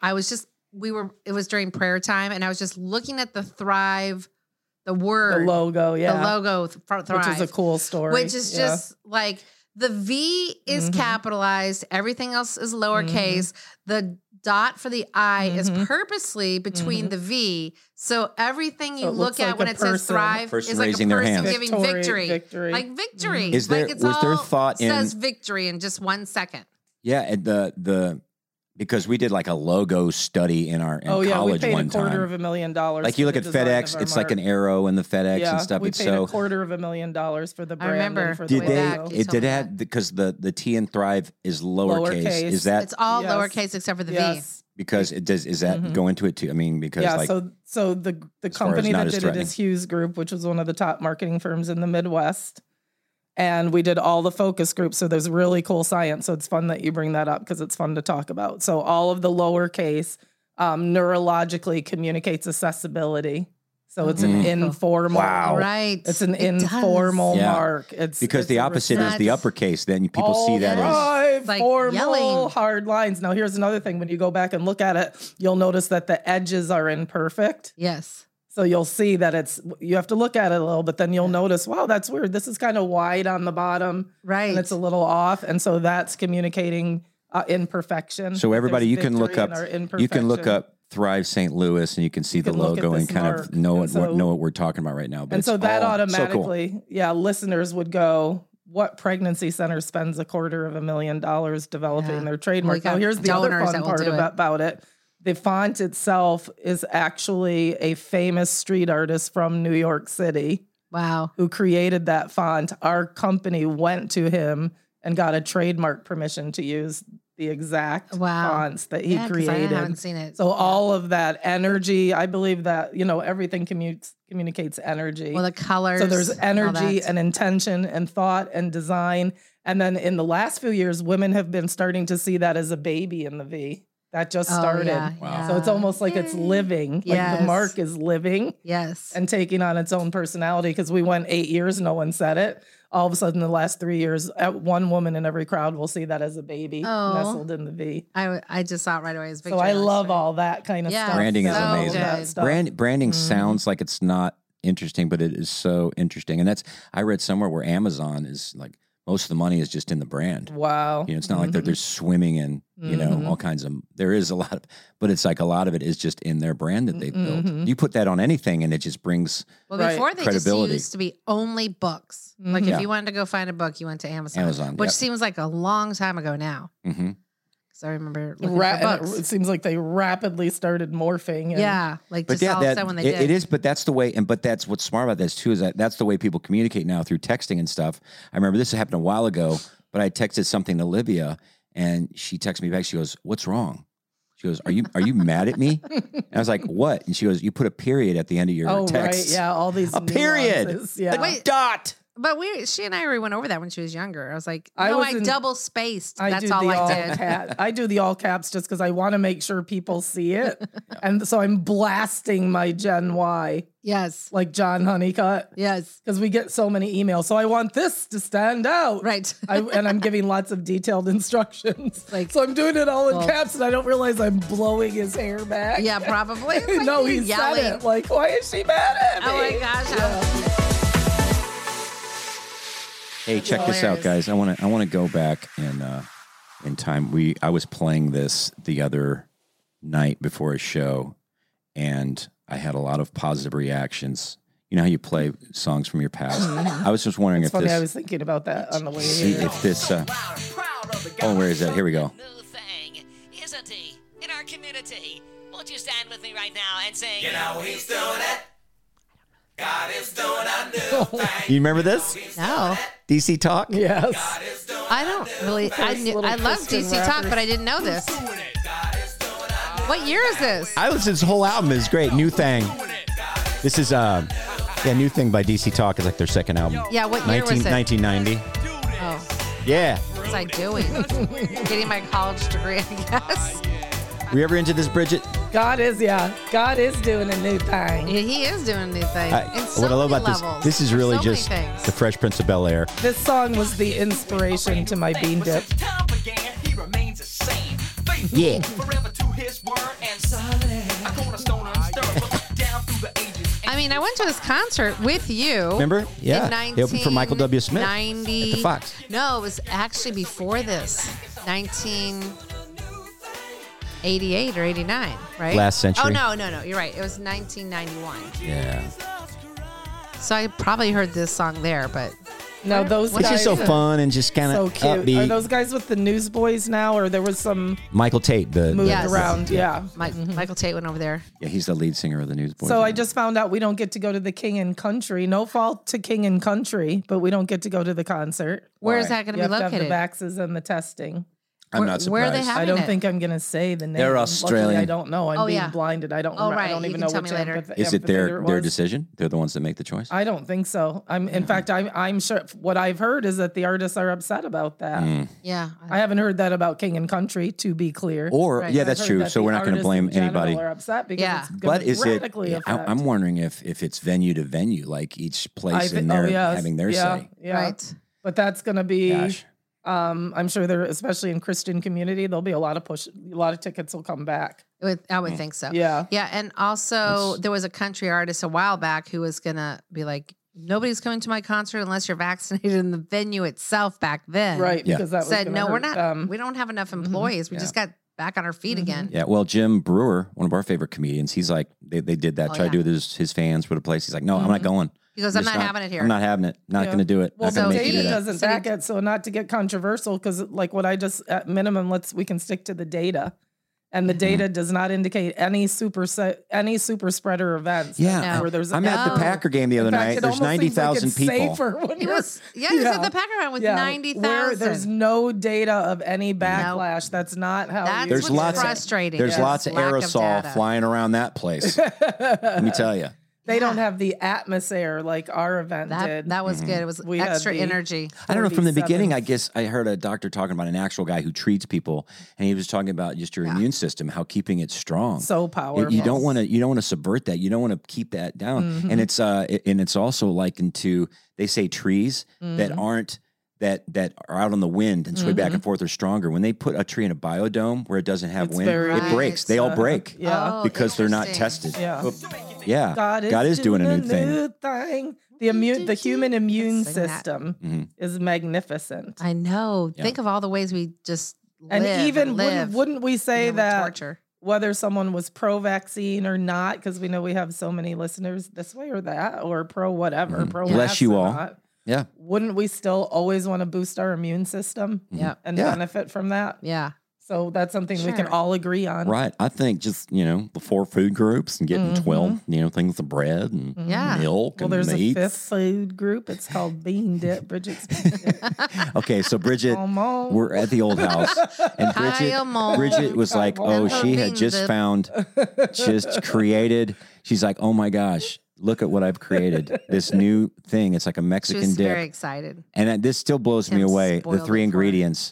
it was during prayer time, and I was just looking at the Thrive, the word, the logo, the yeah. logo for Thrive. Which is a cool story. Which is just like the V is capitalized, everything else is lowercase. The dot for the I is purposely between the V. So everything you So it look looks at like when a it says person. Thrive Person is like a raising their person hand. giving Victory. Like victory. Is there- like it's was there all thought in- says victory in just 1 second. Yeah, and the because we did like a logo study in our we college paid one time. $250,000. Like you look for at the design FedEx, of our it's like an mark. arrow in the FedEx Yeah, and stuff. we It's paid so $250,000 for the brand. remember. And for the did way they? back, logo. you It told did me it have that. because the T in Thrive is lowercase. Lowercase. Is that It's all Yes. lowercase except for the V. Yes. because it does? Is that go into it too? I mean, because Yeah, like so the far as company not that as did it threatening. is Hughes Group, which was one of the top marketing firms in the Midwest. And we did all the focus groups. So there's really cool science. So it's fun that you bring that up because it's fun to talk about. So all of the lowercase neurologically communicates accessibility. So it's an informal. Wow. Right. It's an It does. informal Yeah. mark. It's because the a opposite is the That's- uppercase. Then people see that as five like formal yelling. hard lines. Now here's another thing. When you go back and look at it, you'll notice that the edges are imperfect. Yes. So you'll see that you have to look at it a little, but then you'll notice, wow, that's weird. This is kind of wide on the bottom. Right. And it's a little off. And so that's communicating imperfection. so. Everybody, There's you can look victory up. in our You can look imperfection. up Thrive St. Louis, and you can see the can look at logo and this kind mark. of know And so- know what we're talking about right now. But And so it's that all so cool. automatically, listeners would go, what pregnancy center spends $250,000 developing Yeah. their trademark? We got Now, here's the other donors fun that will part do it. about it. The font itself is actually a famous street artist from New York City Wow. who created that font. Our company went to him and got a trademark permission to use the exact Wow. fonts that he Yeah, 'cause created. I haven't seen it. So all of that energy, I believe that, everything communicates energy. Well, the colors. So there's all energy that. and intention and thought and design. And then in the last few years, women have been starting to see that as a baby in the V. That just Oh, started. yeah, Wow. So it's almost like it's Yay. living. Like Yes. the mark is living Yes. and taking on its own personality. Because we went 8 years, no one said it. All of a sudden, the last 3 years, one woman in every crowd will see that as a baby Oh. nestled in the V. I just saw it right away as So victory. I love honestly. all that kind of Yeah. stuff. Branding is So all of amazing. that good. stuff. Branding sounds like it's not interesting, but it is so interesting. And I read somewhere where Amazon is like most of the money is just in the brand. Wow. It's not like they're swimming in, all kinds of, there is a lot of, but it's like a lot of it is just in their brand that they've built. You put that on anything and it just brings Well, Right. before they Credibility. just used to be only books. Like if Yeah. you wanted to go find a book, you went to Amazon. Amazon, which yep. seems like a long time ago now. mhm. Because I remember looking And for books. it seems like they rapidly started morphing. And Yeah, like But just yeah, all of a sudden when they did. it is, but that's the way, but that's what's smart about this too, is that that's the way people communicate now through texting and stuff. I remember this happened a while ago, but I texted something to Livia and she texted me back. She goes, "What's wrong?" She goes, Are you mad at me?" And I was like, "What?" And she goes, "You put a period at the end of your Oh, text." right. Yeah. All these A period. nuances. Yeah. Wait, Dot. But she and I already went over that when she was younger. I was like, I no, was I in- double spaced. I That's do all the I did. I do the all caps just because I want to make sure people see it. And so I'm blasting my Gen Y Yes. like John Honeycutt Yes. because we get so many emails. So I want this to stand out. Right. And I'm giving lots of detailed instructions. Like- so I'm doing it all in Well- caps and I don't realize I'm blowing his hair back. Yeah, probably. It's like No, you're he yelling. said it. Like, why is she mad at me? Oh my gosh. Hey, check this out, guys. I want to go back in time. I was playing this the other night before a show, and I had a lot of positive reactions. You know how you play songs from your past? I was just wondering It's if funny. I this, was thinking about that on the way see here. if this, oh, where is that? Here we go. New thing, isn't he? In our community. Won't you stand with me right now and sing? You know he's doing it. God is doing a new thing. You remember this? No, DC Talk? Yes. I don't really. I love Christian DC Talk, rappers. but I didn't know this. What year is this? This whole album is great. New Thing. This is New Thing by DC Talk is like their second album. Yeah, what year was it? 1990. Oh, Yeah. what was I doing? Getting my college degree, I guess. Were you ever into this, Bridget? God is doing a new thing. He is doing a new thing. In so what I love many about levels. this is There's really so many just things. the Fresh Prince of Bel-Air. This song was the inspiration to my bean dip. Yeah. I mean, I went to this concert with you. Remember? Yeah. In They opened for Michael W. Smith 1990. at the Fox. No, it was actually before this. 1988 or 89, right? Last century. Oh, no. You're right. It was 1991. Yeah. So I probably heard this song there, but No, those It's It's guys just so fun and just kind so of cute. Are upbeat. those guys with the Newsboys now, or there was some Michael Tate, the moved Yes. around? Yeah. Michael Tate went over there. Yeah, he's the lead singer of the Newsboys. So I just found out we don't get to go to the King and Country. No fault to King and Country, but we don't get to go to the concert. Where is that going You to be have to have located? the Vaxes and the testing. I'm not surprised. Where are they having I don't it? think I'm going to say the name. They're Luckily, Australian. I don't know. I'm Oh, being yeah. blinded. I don't. Oh, remember. I right. don't You even can know tell which me later. Is it amphitheater their was. decision? They're the ones that make the choice? I don't think so. In fact, I'm sure what I've heard is that the artists are upset about that. Yeah. I haven't heard that about King and Country, to be clear. Or, Right. yeah, I've that's heard true. that So the we're not going to artists blame in general anybody. Are upset because Yeah. it's gonna But is it? radically affect. I'm wondering if it's venue to venue, like each place in there yes. having their yeah, say. Yeah. Right. But that's going to be. Gosh. I'm sure there, especially in Christian community, there'll be a lot of tickets will come back. I would think so. Yeah. Yeah. And also, there was a country artist a while back who was going to be like, nobody's coming to my concert unless you're vaccinated in the venue itself back then. Right. Yeah. Because that was Said, gonna no, we're hurt not, them. we don't have enough employees. We just got back on our feet again. Yeah, well, Jim Brewer, one of our favorite comedians, he's like, they did that, Oh, tried to do it with his fans for the place. He's like, no, I'm not going. He goes, I'm not having it here. I'm not having it. Not Yeah. going to do it. Well, Not going the to make you do data that. doesn't So back it. So not to get controversial, because like what I just at minimum, we can stick to the data, and the data does not indicate any super spreader events. Yeah, No. where there's I'm at the No. Packer game the other In fact, night. it There's almost seems like 90,000 it's people. safer when He you're- was, he was at the Packer round with where 90,000. there's no data of any backlash. That's not how. That's There's what's lots frustrating. There's Yes. lots of Lack of aerosol data. flying around that place. Let me tell you. They don't have the atmosphere like our event did. That was good. It was We had extra the- energy. I don't know. From the 47. beginning, I guess I heard a doctor talking about an actual guy who treats people, and he was talking about just your immune system, how keeping it strong. so powerful. You don't want to subvert that. You don't want to keep that down. And it's also likened to, they say, trees that aren't that are out on the wind and sway back and forth are stronger. When they put a tree in a biodome where it doesn't have It's wind, very- it breaks. They all break Yeah. Oh, because they're not interesting. tested. Yeah. Yeah, God is doing a new thing. The human immune Sing that. system is magnificent. I know. Yeah. Think of all the ways we just And live even live. wouldn't we say with that torture. whether someone was pro-vaccine or not, because we know we have so many listeners this way or that, or pro whatever, pro Bless you or all. not, Yeah. wouldn't we still always want to boost our immune system Yeah. and Yeah. benefit from that? Yeah. So that's something we can Sure. all agree on. Right. I think just, the 4 food groups and getting 12, things of bread and Yeah. milk Well, and there's meats. a 5th food group. It's called Bean Dip. Bridget's Bean Dip. Okay, so Bridget, Come on. we're at the old house, and Come on. Bridget was like, "Oh, Come she on. had just created." She's like, "Oh my gosh, look at what I've created! This new thing. It's like a She Mexican was dip." very excited. And this still blows me Tim away. The spoiled 3 it for her. ingredients: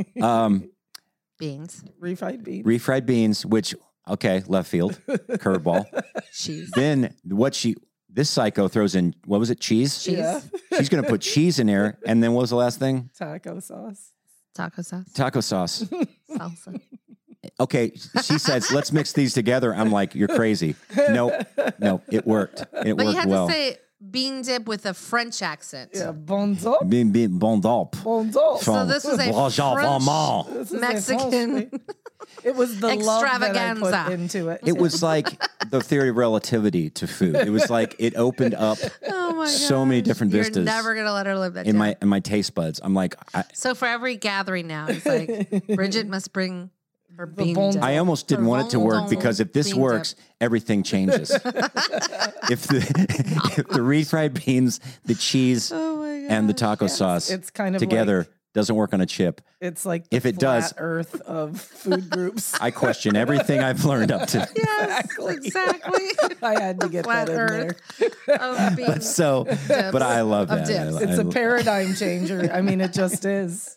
Beans. Refried beans. refried beans, which left field, curveball. Cheese. Then this psycho throws in, what was it? Cheese. Cheese. Yeah. She's gonna put cheese in there, and then what was the last thing? Taco sauce. Taco sauce. Taco sauce. Salsa. Okay, she says, let's mix these together. I'm like, you're crazy. No, it worked. And it But you worked had well. to say bean dip with a French accent. Yeah, bonzo. Bon dop. Bonzo. So this was a Bonjour, French maman. This is a Mexican. French- It was the love that I Extravaganza. put into it. It was like the theory of relativity to food. It was like it opened up Oh my so many different You're vistas never gonna let her live that in down. my taste buds. I'm like, So for every gathering now, it's like Bridget must bring her bean bon- dip. I almost didn't want it to work because if this Bean dip. works, everything changes. if the refried beans, the cheese, and the taco sauce it's kind of together doesn't work on a chip, It's like the If it flat does- earth of food groups. I question everything I've learned up to. Yes, exactly. I had to get Flat that in Earth. there. Of bean But so, but I love Of that. dips. It's a paradigm changer. I mean, it just is.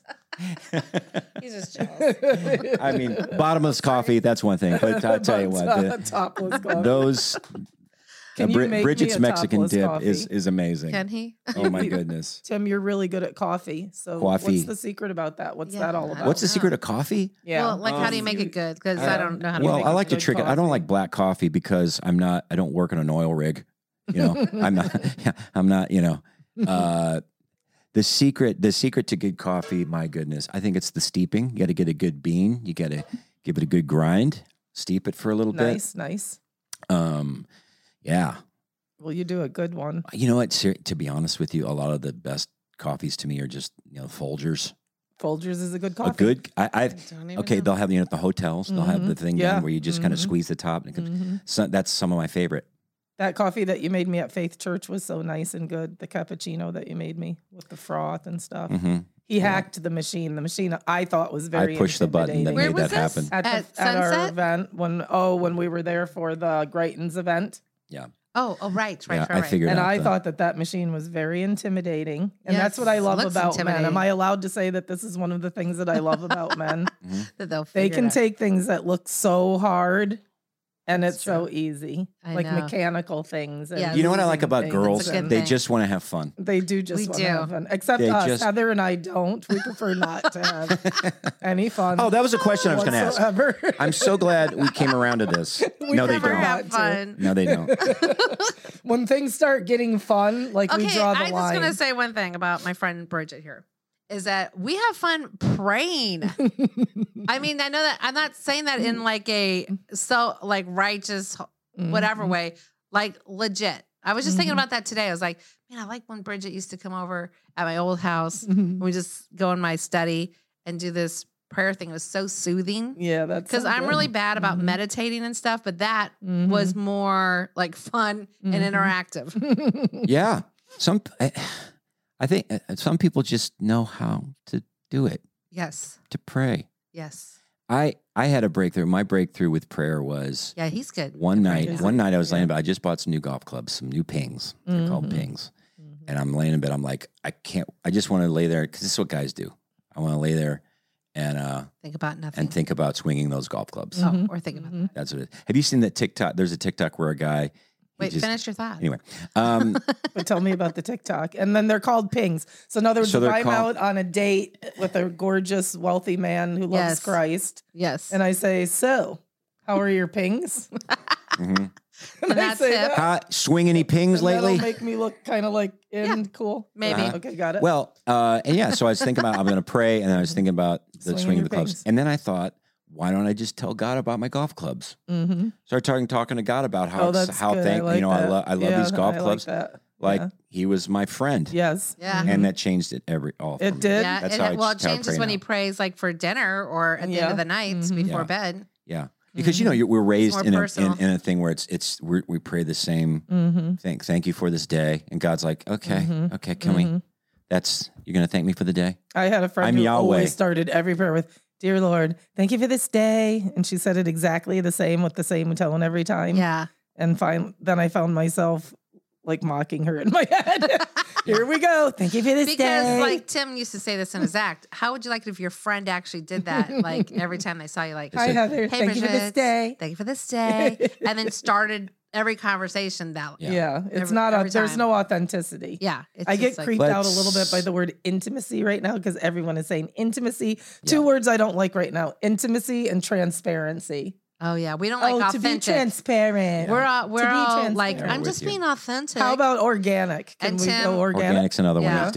He's just jealous. I mean, bottomless coffee, that's one thing. But I'll tell you what, Topless coffee. those Can you make me Bridget's a Mexican topless dip coffee? is amazing. Can he? Oh my goodness. Tim, you're really good at coffee. So Coffee. what's the secret about that? What's Yeah, that all I about? don't What's the secret of coffee? Yeah. Well, like, how do you make it good? Because I don't know how to Well, make I it like to good trick it. I don't coffee. like black coffee because I don't work in an oil rig. You know, I'm not, you know, the secret to good coffee, my goodness, I think it's the steeping. You got to get a good bean. You got to give it a good grind, steep it for a little Nice. bit. Yeah. Well, you do a good one. You know what? To be honest with you, a lot of the best coffees to me are just, you know, Folgers. Folgers is a good coffee. A good, Don't even okay, know. they'll have, you know, at the hotels, they'll have the thing Yeah. done where you just kind of squeeze the top. And it comes, so that's some of my favorite. That coffee that you made me at Faith Church was so nice and good. The cappuccino that you made me with the froth and stuff. He hacked the machine. The machine I thought was very I pushed the button that Where made was that this? happen. at our Sunset? event when we were there for the Greitens event. Yeah. Oh, right. Yeah, I figured And out I the- thought that machine was very intimidating. And Yes, that's what I love looks about men. Am intimidating. I allowed to say that this is one of the things that I love about men? That they'll They figure can it out. take things that look so hard and it's so easy. I Like know. mechanical things. And Yeah. You know what I like moving about things girls? That's a good They thing. just want to have fun. They do just We want do. to have fun. Except They us. just- Heather and I don't. We prefer not to have any fun. Oh, that was a question I was going to ask. whatsoever. I'm so glad we came around to this. No, they Never don't. have fun. No, they don't. When things start getting fun, like we Okay, draw the I'm just line. gonna say one thing about my friend Bridget here. Is that we have fun praying. I mean, I know that I'm not saying that in like a righteous whatever way, like legit. I was just thinking about that today. I was like, man, I like when Bridget used to come over at my old house. And we just go in my study and do this prayer thing. It was so soothing. Yeah, that's Because so I'm good. really bad about meditating and stuff, but that was more like fun and interactive. Yeah. I think some people just know how to do it, Yes. to pray. Yes. I had a breakthrough. My breakthrough with prayer was Yeah, he's good. one night. Yeah. One night I was laying in bed. I just bought some new golf clubs, some new pings. They're called pings. And I'm laying in bed. I'm like, I just want to lay there because this is what guys do. I want to lay there and Think about nothing. think about swinging those golf clubs. Oh, or think about that. That's what it is. Have you seen that TikTok? There's a TikTok where a guy. he Wait, just- finish your thought. Anyway, But tell me about the TikTok. And then they're called pings. So in other words, So if they're I'm called- out on a date with a gorgeous, wealthy man who loves Yes. Christ, Yes. and I say, so, how are your pings? mhm. And I that's say hip. that, Swing any pings and that'll lately? make me look kind of like cool. Maybe. Okay, got it. Well, and yeah, so I was thinking about I'm going to pray, and then I was thinking about the Swinging swing your of the clubs, pings. and then I thought, why don't I just tell God about my golf clubs? Mm-hmm. Started talking to God about how Oh, that's how good. thank I like that. I love Yeah, these golf I clubs. Like that. Like Yeah. he was my friend, Yes. Yeah. and that changed it all. It for me. did. Yeah. That's It, how I well, it just how I changes pray when now. he prays like for dinner or at the end Yeah. of the night before Yeah. bed. Yeah, because you know we're raised more in personal. in a thing where we pray the same thing. Thank you for this day, and God's like, okay, can we? You're gonna thank me for the day. I had a friend I'm who Yahweh. always started every prayer with, "Dear Lord, thank you for this day," and she said it exactly the same with the same tone every time. Yeah. And then I found myself like mocking her in my head. Here we go. Thank you for this Because day. like Tim used to say this in his act. How would you like it if your friend actually did that? Like every time they saw you, like, Hi Heather, hey, thank you for this Bridget, day. Thank you for this day. And then started every conversation that Yeah, it's Every- not. every There's time. no authenticity. Yeah. It's I get just like, creeped out a Let's- little bit by the word intimacy right now because everyone is saying intimacy. Two words I don't like right now: intimacy and transparency. oh yeah. We don't like to be authentic. transparent. We're all like, transparent. I'm with just you. being authentic. How about organic? Can And we Tim- go organic? Organic's another one you Yeah. have to go.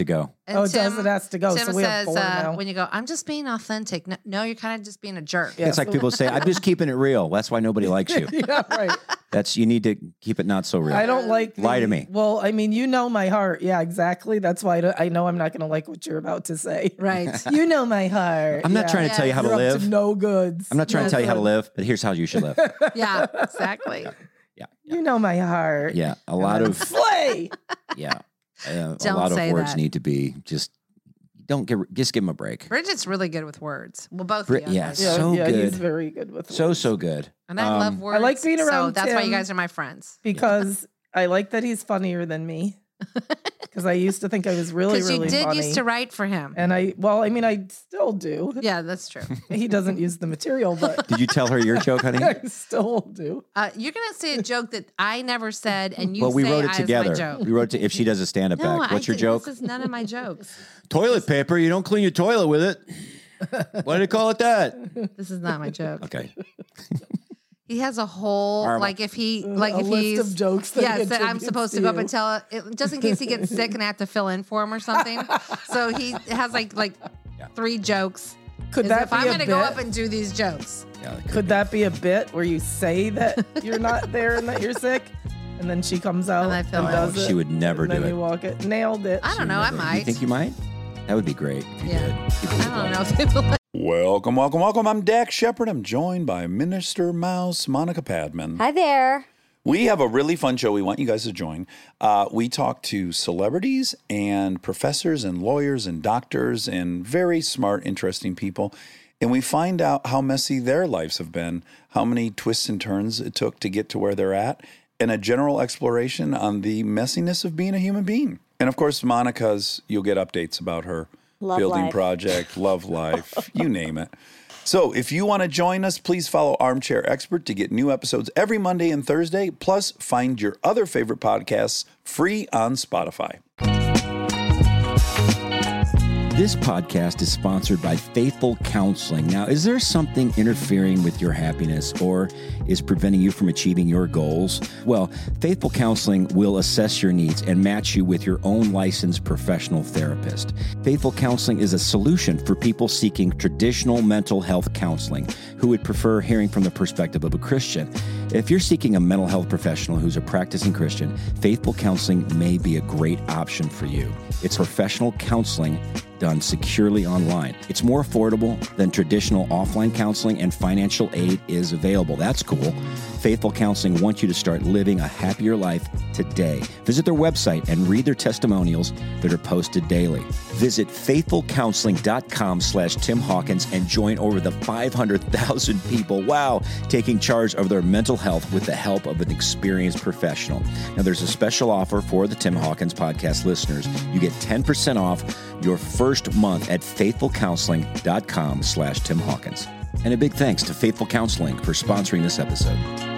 And Oh, it does. It has to go. Tim So we have says 4 now. when you go, I'm just being authentic. No, you're kind of just being a jerk. Yeah. It's like people say, I'm just keeping it real. That's why nobody likes you. Yeah, right. You need to keep it not so real. I don't like. Lie to me. Well, I mean, you know my heart. Yeah, exactly. That's why I know I'm not going to like what you're about to say. Right. You know my heart. I'm not trying to tell you how to You're up live. to no goods. I'm not trying to tell you how to live, but here's how you should live. Yeah, exactly. Yeah. You know my heart. Yeah. A lot of, Slay. yeah. A Don't lot of say words that. need to be just give them a break. Bridget's really good with words. Well, both of you. Yeah, guys. Yeah, so yeah, good. he's very good with words. So good. And I love words. I like being So around that's why you Tim. guys are my friends. because I like that he's funnier than me. Because I used to think I was really, Because really you did funny. used to write for him. And I still do. Yeah, that's true. He doesn't use the material, but Did you tell her your joke, honey? I still do. You're gonna say a joke that I never said, and you Well, we say wrote it as together. my joke. We wrote it if she does a stand-up No, act. What's your I did- joke? This is none of my jokes. Toilet paper. You don't clean your toilet with it. Why do they call it that? This is not my joke. Okay. He has a whole Arma. like if he A if list he's of jokes that he yes that I'm attributes supposed to to go up you. and tell it just in case he gets sick and I have to fill in for him or something. So he has like 3 jokes. Could As that if be I'm a gonna bit? go up and do these jokes. Yeah, Could that be a bit where you say that you're not there and that you're sick, and then she comes out And I and, feel like- does it? She would never and do then it. you walk it. Nailed it. I don't know. I might. You think you might? That would be great if you Yeah. did. People would I don't know love if people like Welcome, welcome, welcome. I'm Dak Shepard. I'm joined by Minister Mouse Monica Padman. Hi there. We have a really fun show we want you guys to join. We talk to celebrities and professors and lawyers and doctors and very smart, interesting people. And we find out how messy their lives have been, how many twists and turns it took to get to where they're at, and a general exploration on the messiness of being a human being. And of course, Monica's, you'll get updates about her Love building life. project, love life, you name it. So if you want to join us, please follow Armchair Expert to get new episodes every Monday and Thursday. Plus, find your other favorite podcasts free on Spotify. This podcast is sponsored by Faithful Counseling. Now, is there something interfering with your happiness or is preventing you from achieving your goals? Well, Faithful Counseling will assess your needs and match you with your own licensed professional therapist. Faithful Counseling is a solution for people seeking traditional mental health counseling who would prefer hearing from the perspective of a Christian. If you're seeking a mental health professional who's a practicing Christian, Faithful Counseling may be a great option for you. It's professional counseling done securely online. It's more affordable than traditional offline counseling, and financial aid is available. That's cool. Faithful Counseling wants you to start living a happier life today. Visit their website and read their testimonials that are posted daily. Visit faithfulcounseling.com/Tim Hawkins and join over the 500,000 people, taking charge of their mental health with the help of an experienced professional. Now, there's a special offer for the Tim Hawkins podcast listeners. You get 10% off your first month at faithfulcounseling.com/Tim Hawkins. And a big thanks to Faithful Counseling for sponsoring this episode.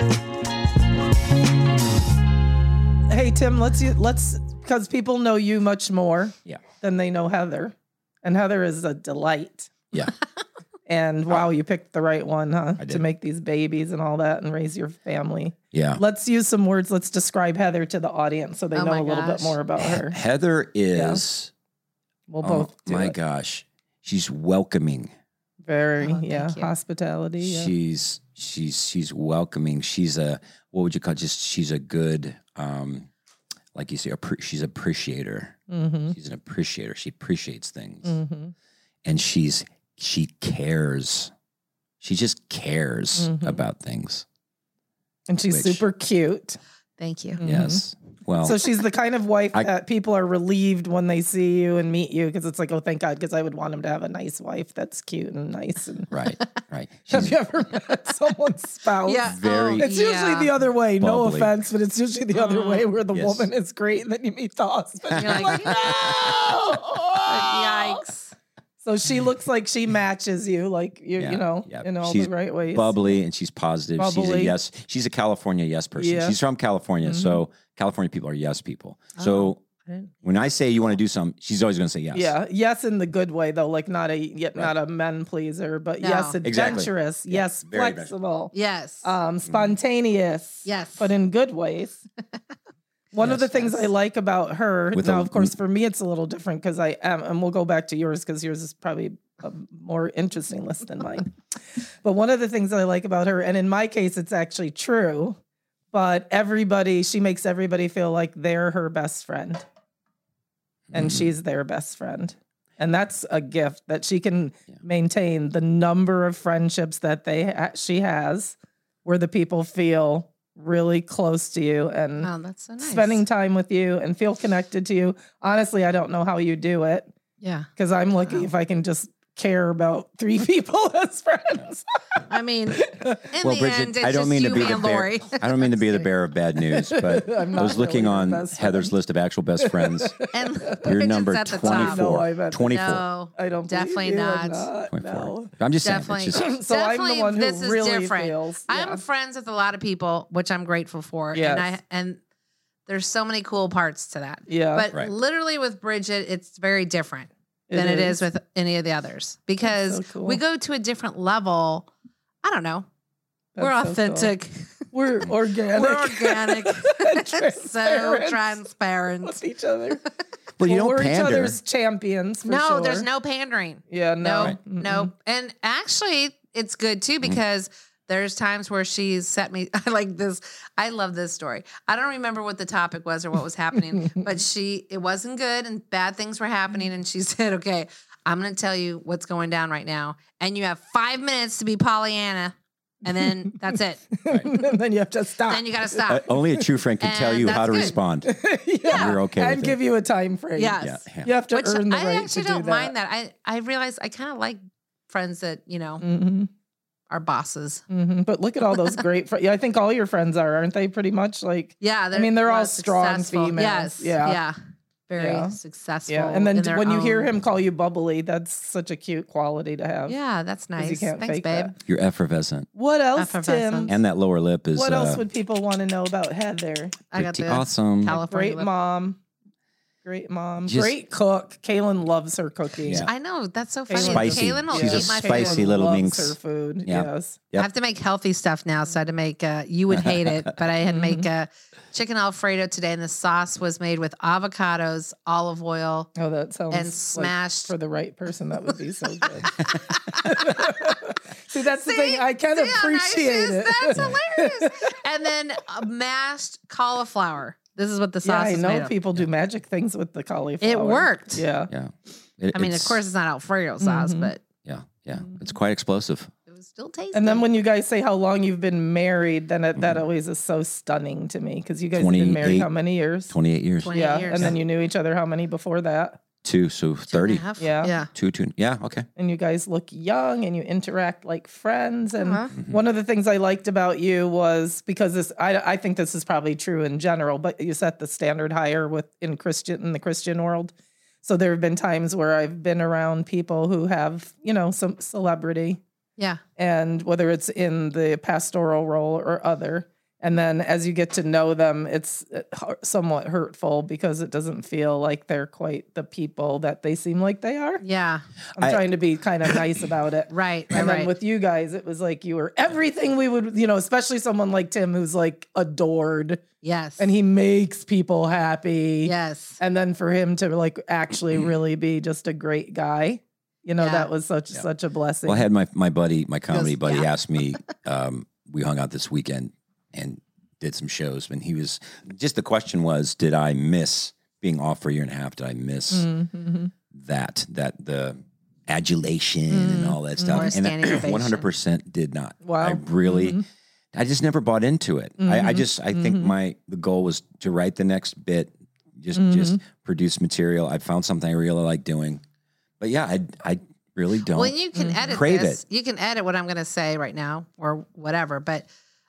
Hey Tim, let's because people know you much more Yeah. than they know Heather, and Heather is a delight. Yeah. And wow, you picked the right one, huh? I To did. make these babies and all that and raise your family. Yeah. Let's use some words. Let's describe Heather to the audience so they Oh know my a little bit gosh. more about her. Heather is, We'll both do my it. gosh, she's welcoming. Very, Oh, yeah, thank you. hospitality. Yeah. She's welcoming. She's a, what would you call it? She's a good, like you say, she's an appreciator. Mm-hmm. She's an appreciator. She appreciates things. Mm-hmm. And she cares. She just cares Mhm. about things. And she's Which- super cute. Thank you. Mhm. Yes. Well, So she's the kind of wife I- that people are relieved when they see you and meet you because it's like, oh, thank God, because I would want him to have a nice wife that's cute and nice. And right. have She's you ever met somene's spouse? Yeah. very- It's usually the other way. No Bubbly. offense, but it's usually the other way where the Yes. woman is great and then you meet the husband. You're You're like, like, no! Yikes. So she looks like she matches you, like you know, yeah. in all She's the right ways. bubbly and she's positive. She's a Bubbly. yes. She's a California yes person. Yeah. She's from California, so California people are yes people. So when I say you want to do something, she's always going to say yes. Yeah, yes, in the good way though, like not a men pleaser, but No. yes, Exactly. adventurous, yes, very flexible, Yes. spontaneous, Yes. but in good ways. One of the things I like about her, With now, a- of course, for me, it's a little different because I am, and we'll go back to yours because yours is probably a more interesting list than mine. But one of the things that I like about her, and in my case, it's actually true, but she makes everybody feel like they're her best friend. And she's their best friend. And that's a gift that she can maintain the number of friendships that she has where the people feel really close to you and Oh, that's so nice. spending time with you and feel connected to you. Honestly, I don't know how you do it Yeah. because I'm lucky if I can just care about 3 people as friends. I mean, in Well, the Bridget, end, it's I don't just mean to you, be me, the and bear. Lori. I don't mean to be the bearer of bad news, but I'm I was not looking really on your best Heather's friend. list of actual best friends. And You're Bridget's number at the top. 24. No, I'm at- 24. No, I don't definitely believe you. I'm not. 24. No. I'm just saying. Definitely. It's just, So I'm the Definitely, one who this is really different. feels. I'm friends with a lot of people, which I'm grateful for. Yes. And there's so many cool parts to that. Yeah. But Right. literally with Bridget, it's very different than it is with any of the others because so cool. we go to a different level. I don't know. We're That's so cool. authentic. We're organic. We're organic. And So transparent transparent. with each other. well, you don't we're pander. each other's champions. For No, sure. there's no pandering. Yeah, no. No, Right. no. And actually, it's good too because there's times where she's set me I like this. I love this story. I don't remember what the topic was or what was happening, but it wasn't good and bad things were happening. And she said, okay, I'm going to tell you what's going down right now. And you have 5 minutes to be Pollyanna. And then that's it. And then you have to stop. Then you got to stop. Only a true friend can tell And you that's how to good. respond. yeah. You're okay And with give it. you a time frame. Yes. Yeah. You have to Which earn the I right actually to do don't mind that. I realize I kind of like friends that, Mm-hmm. are bosses. Mm-hmm. But look at all those great friends. Yeah, I think all your friends aren't they pretty much like Yeah. they're all well, strong successful. females. Yes. Yeah. Yeah. Very Yeah. successful. yeah. And then in their when you hear own- him call you bubbly, that's such a cute quality to have. Yeah, that's 'Cause nice. you can't Thanks, fake babe. that. You're effervescent. What else, Effervescent. Tim? And that lower lip is What else would people want to know about Heather? I got pretty the awesome. California Great lip. mom. Great mom. Just- Great cook. Kaylin loves her cooking. Yeah. I know that's so funny. Spicy. Kaylin will She's a eat my spicy food. little loves minx. her food. Yeah. Yes. Yep. I have to make healthy stuff now, so I had to make. You would hate it, but I had to make chicken Alfredo today, and the sauce was made with avocados, olive oil. Oh, that sounds And like smashed- for the right person. That would be so good. See, that's the thing. I can appreciate it. That's hilarious. And then mashed cauliflower. This is what the Yeah, sauce I is know made of. people do magic things with the cauliflower. It worked. Yeah. Yeah. I mean, of course, it's not Alfredo sauce, but Yeah. Yeah. It's quite explosive. it was still tasty. And then when you guys say how long you've been married, then that always is so stunning to me because you guys have been married 28 how many years? 28 years. 28 Yeah, years. and then you knew each other how many before that? 2, so 30. 2.5. Yeah. Yeah. 2. Yeah. Okay. And you guys look young and you interact like friends. And Uh-huh. one of the things I liked about you was because I think this is probably true in general, but you set the standard higher in the Christian world. So there have been times where I've been around people who have, some celebrity, Yeah. and whether it's in the pastoral role or other. And then as you get to know them, it's somewhat hurtful because it doesn't feel like they're quite the people that they seem like they are. Yeah. I'm trying to be kind of nice about it. Right. And then Right. with you guys, it was like you were everything we would, especially someone like Tim who's like adored Yes. and he makes people happy. Yes. And then for him to like actually really be just a great guy, Yeah. that was such a blessing. Well, I had my comedy buddy yeah. ask me, we hung out this weekend and did some shows. And the question was, did I miss being off for a year and a half? Did I miss Mm-hmm. that the adulation and all that stuff? Or And standing ovation. 100% did not. Wow. I really, I just never bought into it. I think the goal was to write the next bit, just produce material. I found something I really like doing. But yeah, I really don't. Well, you can edit crave this. it. You can edit what I'm going to say right now or whatever. But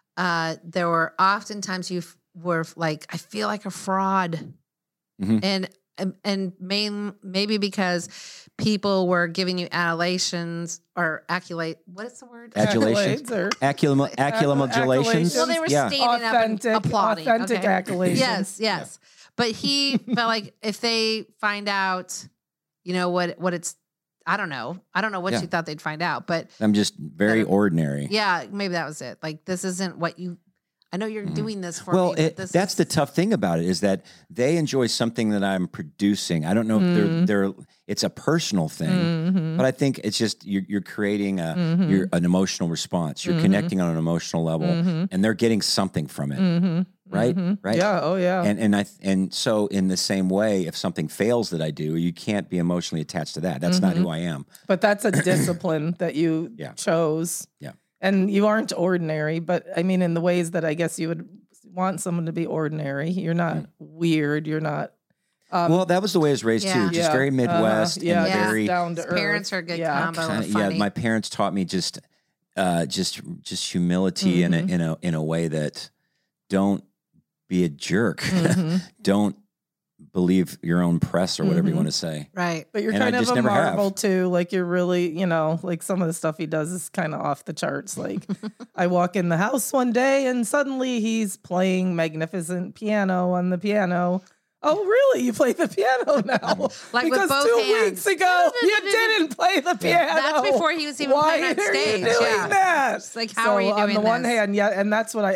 there were oftentimes you were like, I feel like a fraud. Mhm. And maybe because people were giving you adulations or accolate. What is the word? Adulations. Accolades or- Accumulations. Well, they were Yeah. standing up and applauding. Authentic okay? accolades. Yes. But he felt like if they find out, what it's, I don't know what Yeah. you thought they'd find out, but I'm just very ordinary. yeah, maybe that was it. Like, this isn't what you, I know you're doing this for Well, me. But that's the tough thing about it is that they enjoy something that I'm producing. I don't know if they're it's a personal thing, but I think it's just you're creating an emotional response. You're connecting on an emotional level, and they're getting something from it. Right? Right? Yeah. Oh, yeah. And so in the same way, if something fails that I do, you can't be emotionally attached to that. That's not who I am. But that's a discipline that you chose. Yeah. And you aren't ordinary, but I mean, in the ways that I guess you would want someone to be ordinary. You're not weird. You're not. Well, that was the way I was raised too. Just very Midwest and very down to his earth. parents are a good combo. And yeah, funny. my parents taught me just humility in a way that don't be a jerk. Don't believe your own press or whatever you want to say. Right. But you're And I kind of just a never have. marvel too. Like you're really, like some of the stuff he does is kind of off the charts. Like I walk in the house one day and suddenly he's playing magnificent piano on the piano. Oh, really? You play the piano now? Like with because both 2 hands. weeks ago you didn't play the piano. That's before he was even Why playing on are stage. you doing that? It's like, how are you doing on the one this? hand, yeah, and that's what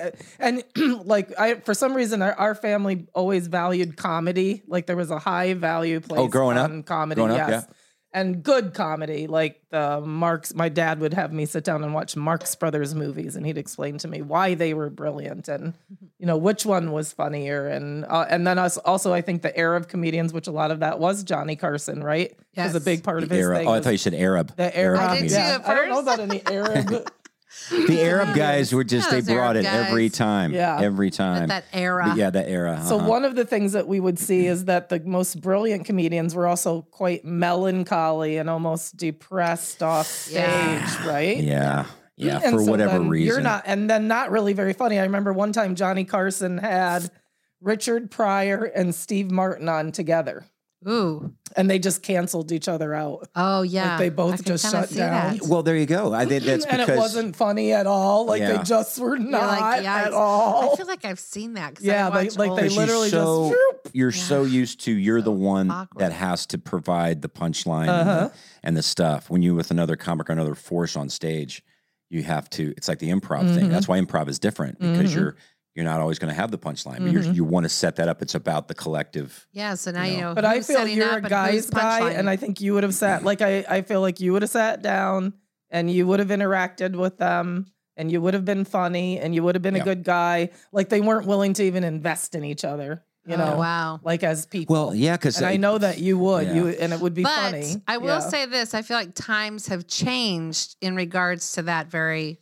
for some reason our family always valued comedy. Like there was a high value place growing on up? comedy. Growing up, yes. yeah. And good comedy, like the Marx. My dad would have me sit down and watch Marx Brothers movies, and he'd explain to me why they were brilliant, and which one was funnier, and then also I think the era of comedians, which a lot of that was Johnny Carson, right? Yes. Was a big part of The his era. thing. Oh, I was thought you said Arab. the era. I did too at I don't know first. about any Arab. The Arab guys were just, they Those brought Arab it every guys. time. Yeah. Every time. That era. But yeah, that era. So one of the things that we would see is that the most brilliant comedians were also quite melancholy and almost depressed off stage, Yeah. right? Yeah. Yeah, And for so whatever then reason. You're not, and then not really very funny. I remember one time Johnny Carson had Richard Pryor and Steve Martin on together, Ooh. and they just canceled each other out. Oh, yeah. Like they both I can just kinda shut see down. that. Well, there you go. I think that's And because it wasn't funny at all. Like Yeah. they just were not like, yeah, at I all. feel like I've seen that. 'Cause Yeah, I they- watch like old- they Because literally so, just- you're so used to you're the one awkward. that has to provide the punchline Uh-huh. and the stuff. When you with another comic or another force on stage, you have to. It's like the improv thing. That's why improv is different because you're not always going to have the punchline, but you want to set that up. It's about the collective. Yeah, so now you know. But I who's feel setting you're up a and guy's who's guy, punchlining. and I think you would have sat like I feel like you would have sat down and you would have interacted with them and you would have been funny and you would have been a good guy. Like they weren't willing to even invest in each other, you know. Oh, wow. Like as people. Well, yeah, because and I know that you would, Yeah. and it would be But funny. I will say this: I feel like times have changed in regards to that very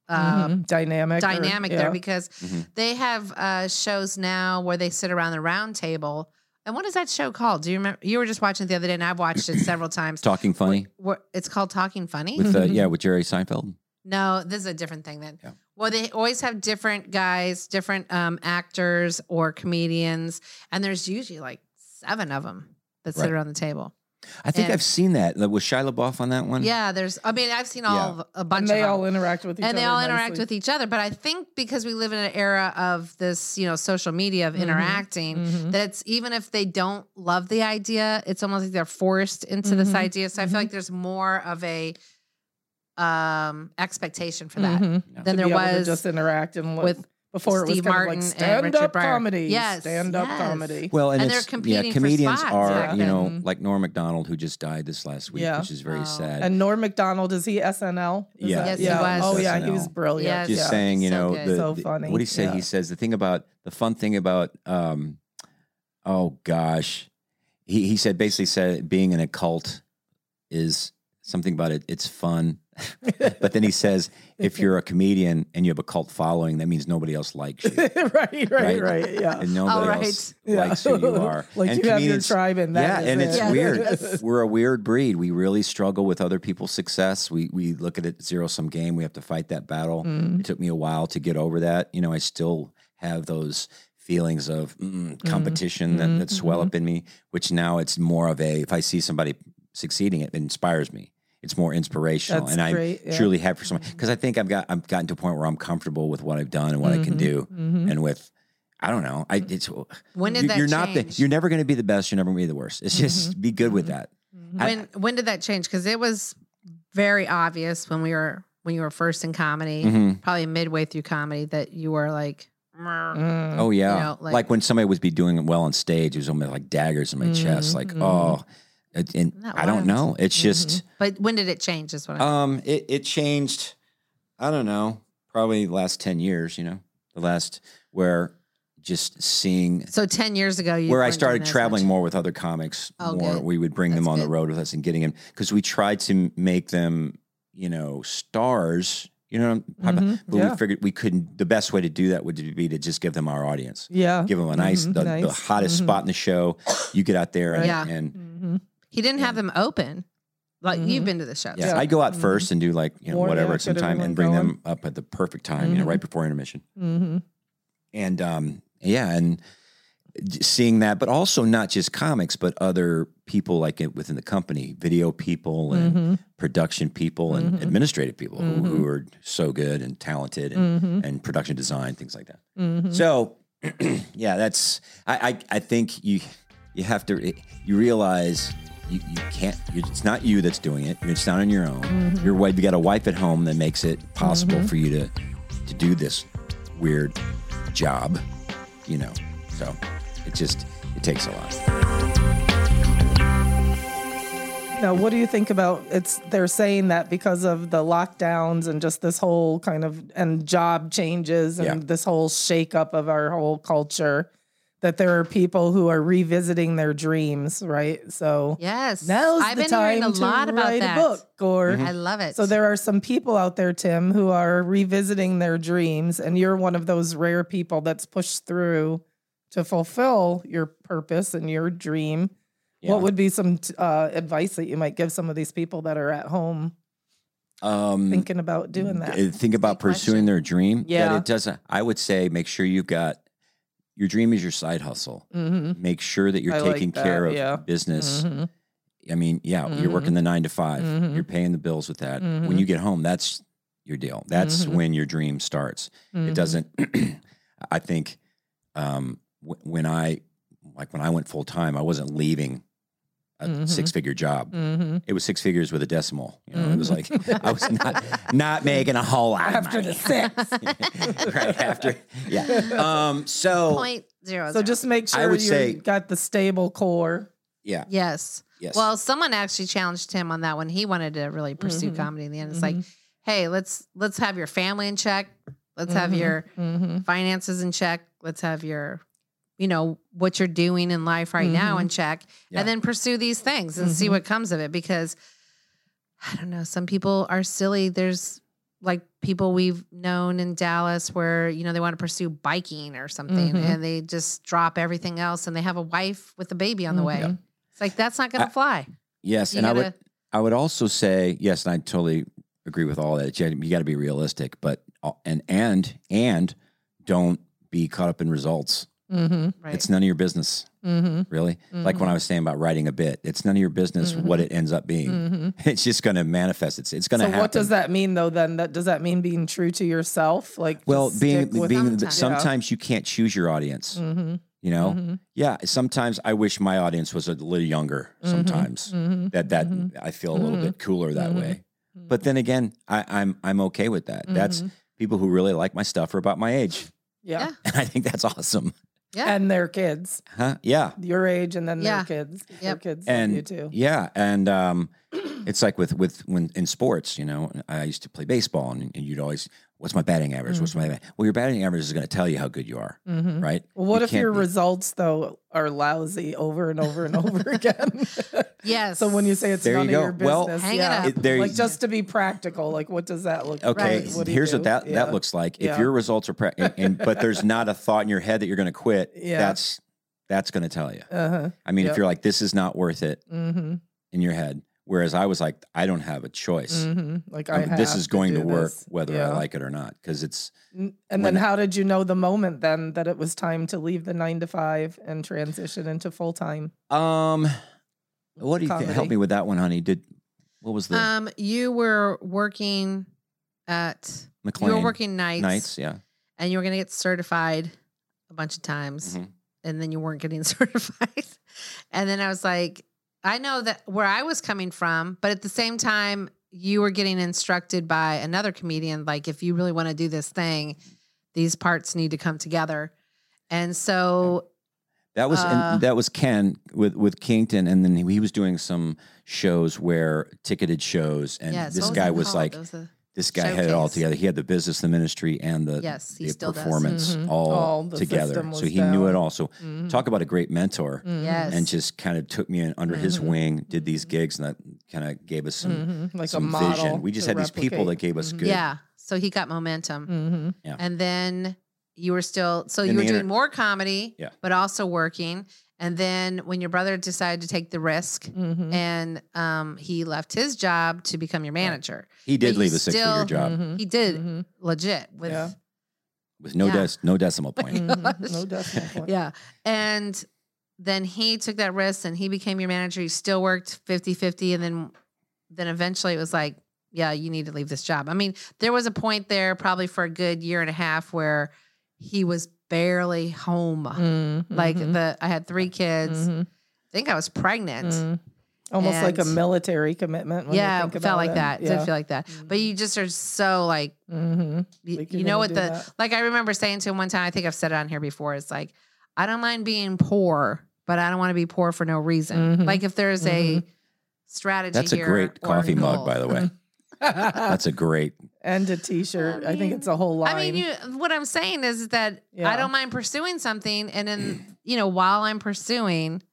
dynamic there because they have shows now where they sit around the round table. And what is that show called? Do you remember? You were just watching it the other day, and I've watched it several times. Talking Funny It's called Talking Funny. with with Jerry Seinfeld. No, this is a different thing then. Yeah. Well, they always have different guys, different actors or comedians, and there's usually like 7 of them that sit Right. around the table. I think And- I've seen that. Was Shia LaBeouf on that one? Yeah, I've seen a bunch And of they them. all interact with each other. And they all interact nicely. with each other. But I think because we live in an era of this, social media of interacting, that it's even if they don't love the idea, it's almost like they're forced into this idea. So I feel like there's more of a expectation for that than To there be able to was just interact and with before it was Steve kind Martin of and like stand Richard up Pryor. comedy. Yes, stand up yes. comedy. Well, and And they're it's competing for comedians spots are back then. like Norm Macdonald who just died this last week, Yeah. which is very sad. And Norm Macdonald, is he SNL? Is Yeah. that- Yes, he yeah. was. Oh yeah, he SNL. was brilliant. Yes. just yeah. saying, So good. So funny. What did he say? Yeah. He says the fun thing about, oh gosh, he said being in a cult is something about it. It's fun. But then he says, if you're a comedian and you have a cult following, that means nobody else likes you. right. Yeah. And nobody right. else Yeah. likes who you are. Like and you have your tribe and that yeah, is and it. it's Yeah. weird. Yes. We're a weird breed. We really struggle with other people's success. We look at it zero-sum game. We have to fight that battle. It took me a while to get over that. I still have those feelings of competition that swell up in me, which now it's more of if I see somebody succeeding, it inspires me. It's more inspirational, That's and I great, yeah. truly have for someone because I think I've gotten to a point where I'm comfortable with what I've done and what I can do, and with I don't know. When did that you're change? you're never going to be the best. You're never going to be the worst. It's just be good with that. When did that change? Because it was very obvious when you were first in comedy, probably midway through comedy, that you were like Oh yeah, You know, like when somebody would be doing well on stage, it was almost like daggers in my chest. Like, and That I don't wild? know. It's just But when did it change? Is what I mean. it changed. I don't know. Probably the last 10 years. You know, the last where just seeing So 10 years ago, you where I weren't started doing as traveling much. more with other comics. Oh, more, good. we would bring them That's on the good. road with us and getting them because we tried to make them, you know, stars. You know, but Yeah. we figured we couldn't. The best way to do that would be to just give them our audience. Yeah. Give them a nice, the Nice. hottest spot in the show. You get out there and, Yeah. and He didn't have them open. Like you've been to the shows. yeah, I'd go out first and do like, you know, More, whatever yeah, at some get time everyone and bring them going. up at the perfect time, you know, right before intermission. Mm-hmm. And yeah, and seeing that, but also not just comics, but other people like within the company, video people and production people and administrative people who are so good and talented and production design, things like that. So yeah, that's, I think you have to, you realize you can't, it's not you that's doing it. It's not on your own. You got a wife at home that makes it possible for you to do this weird job, you know, so it takes a lot. Now, what do you think about they're saying that because of the lockdowns and just this whole kind of, and job changes and this whole shakeup of our whole culture, that there are people who are revisiting their dreams, right? So Yes. now's I've the been time hearing a to lot about write that. a book. Or I love it. so there are some people out there, Tim, who are revisiting their dreams, and you're one of those rare people that's pushed through to fulfill your purpose and your dream. Yeah. What would be some advice that you might give some of these people that are at home thinking about doing that? Think about Good pursuing question. their dream. Yeah. That it doesn't, I would say, make sure you've got, your dream is your side hustle. Make sure that you're I like taking that, care of yeah. business. I mean, you're working the 9 to 5. You're paying the bills with that. When you get home, that's your deal. That's when your dream starts. It doesn't, I think, when I went full time, I wasn't leaving a 6-figure job. It was 6 figures with a decimal. You know, it was like I was not making a whole lot After of the money. 6. Right after, yeah. So 0.00. So just make I sure would you say- got the stable core. yeah, Yes. Yes. Well, someone actually challenged him on that one. He wanted to really pursue comedy in the end. It's like, hey, let's have your family in check. Let's have your finances in check. Let's have your, you know, what you're doing in life right now in check. Yeah. And then pursue these things and see what comes of it. Because I don't know, some people are silly. There's like people we've known in Dallas where, you know, they want to pursue biking or something and they just drop everything else and they have a wife with a baby on the way. It's like, that's not going to fly. yes, You and gotta- I would also say yes, and I totally agree with all that. You got to be realistic, but and don't be caught up in results. Right. It's none of your business, really. Like when I was saying about writing a bit, it's none of your business what it ends up being. It's just going to manifest. It's going to So happen. what does that mean though? Then does that mean being true to yourself? Like, Well, just being stick with- Sometimes. sometimes you can't choose your audience. You know, yeah. Sometimes I wish my audience was a little younger. Sometimes that I feel a little bit cooler that way. But then again, I'm okay with that. That's people who really like my stuff are about my age, yeah. and I think that's awesome. Yeah. And their kids, Huh? Yeah. your age, and then Yeah. their kids. Their Yep. kids And love you too. yeah, and it's like with when in sports, you know, I used to play baseball, and you'd always, what's my batting average? What's my well, your batting average is going to tell you how good you are, right? Well, what You if can't your be- results though are lousy over and over and over again? Yes. So when you say it's There none you of go. your Well, business, Hang it yeah, up. There you- like just to be practical, like what does that look like? Okay, What do you here's do? what that Yeah. looks like. Yeah. If your results are but there's not a thought in your head that you're going to quit, Yeah. that's going to tell you. Uh-huh. I mean, Yep. if you're like, this is not worth it Mm-hmm. in your head, whereas I was like, I don't have a choice. Mm-hmm. Like I mean, I this have is going to do work this. whether I Yeah. like it or not, because it's And when then it- how did you know the moment then that it was time to leave the 9 to 5 and transition into full time? What do you think? Comedy. Help me with that one, honey. What was the You were working at McLean you were working nights, Yeah. and you were going to get certified a bunch of times, and then you weren't getting certified. And then I was like, I know that where I was coming from, but at the same time, you were getting instructed by another comedian, like if you really want to do this thing, these parts need to come together. And so that was Ken with Kington, and then he was doing some shows where ticketed shows, and this guy was like, this guy had it all together. He had the business, the ministry, and the performance all together. So he knew it all. So talk about a great mentor. Yes. And just kind of took me under his wing, did these gigs, and that kind of gave us some, some vision. We just had these people that gave us good. Yeah. So he got momentum. Yeah. And then you were still, so you were doing more comedy, but also working. And then when your brother decided to take the risk and he left his job to become your manager. He did leave a 6-figure job. He did legit with no decimal point. No decimal point. Yeah. And then he took that risk and he became your manager. You still worked 50-50. And then eventually it was like, yeah, you need to leave this job. I mean, there was a point there probably for a good year and a half where he was barely home. Like I had 3 kids. I think I was pregnant. Almost like a military commitment. When you think about felt like that. Yeah. Did feel like that. But you just are so like, you know what like I remember saying to him one time, I think I've said it on here before. It's like, I don't mind being poor, but I don't want to be poor for no reason. Like if there's a strategy That's a great coffee mug, by the way. That's a great. And a t-shirt. I think it's a whole line. I mean, what I'm saying is that I don't mind pursuing something. And then, while I'm pursuing,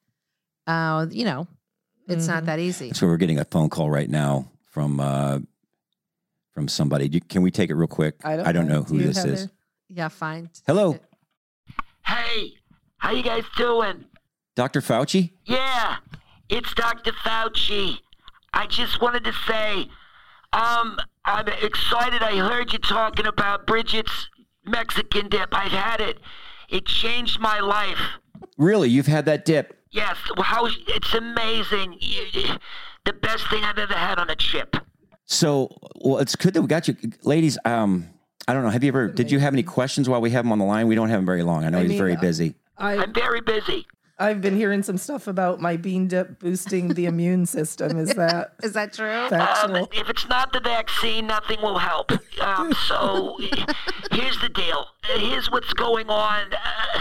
it's not that easy. So we're getting a phone call right now from somebody. Can we take it real quick? I don't know who this is. Yeah, fine. Hello. Hey, how you guys doing? Dr. Fauci? Yeah, it's Dr. Fauci. I just wanted to say, I'm excited. I heard you talking about Bridget's Mexican dip. I've had it. It changed my life. Really? You've had that dip? Yes. It's amazing. The best thing I've ever had on a chip. So, it's good that we got you. Ladies, I don't know. Did you have any questions while we have him on the line? We don't have him very long. I know he's very busy. I'm very busy. I've been hearing some stuff about my bean dip boosting the immune system. Is that true? Factual? If it's not the vaccine, nothing will help. So here's the deal. Here's what's going on.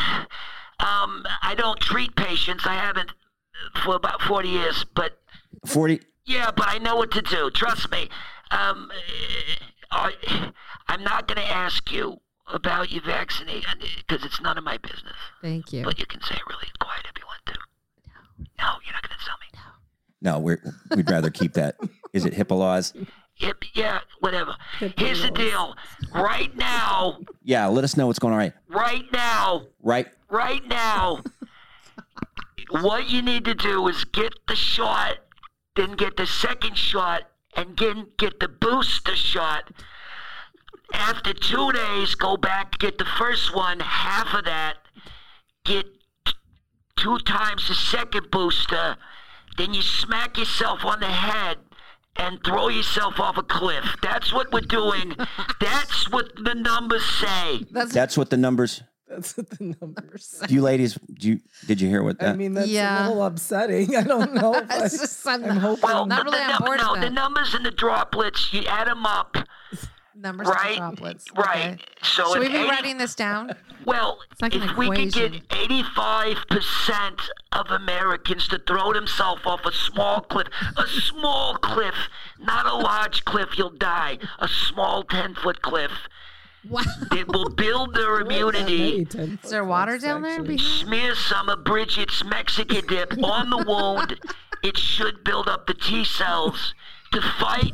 I don't treat patients. I haven't for about 40 years, but 40. Yeah, but I know what to do. Trust me. I'm not going to ask you about your vaccination because it's none of my business. Thank you. But you can say it really quiet if you want to. No, you're not going to tell me. No, we'd rather keep that. Is it HIPAA laws? Yeah, whatever. Here's the deal. Right now. Yeah, let us know what's going on. Right now. Right now. What you need to do is get the shot, then get the second shot, and get the booster shot. After 2 days, go back, get the first one, half of that, get 2 times the second booster, then you smack yourself on the head and throw yourself off a cliff. That's what we're doing. That's what the numbers say. That's what the numbers. That's what the numbers say. You ladies, did you hear what that? I mean, that's a little upsetting. I don't know. I'm hoping. Well, not really on board with the that. numbers and the droplets, you add them up. Numbers right? and droplets. Right. Okay. So should we be writing this down? Well, like if we could get 85% of Americans to throw themselves off a small cliff, not a large cliff, you'll die, a small 10-foot cliff. Wow. It will build their immunity. Is there water down there? Smear some of Bridget's Mexican dip on the wound. It should build up the T cells to fight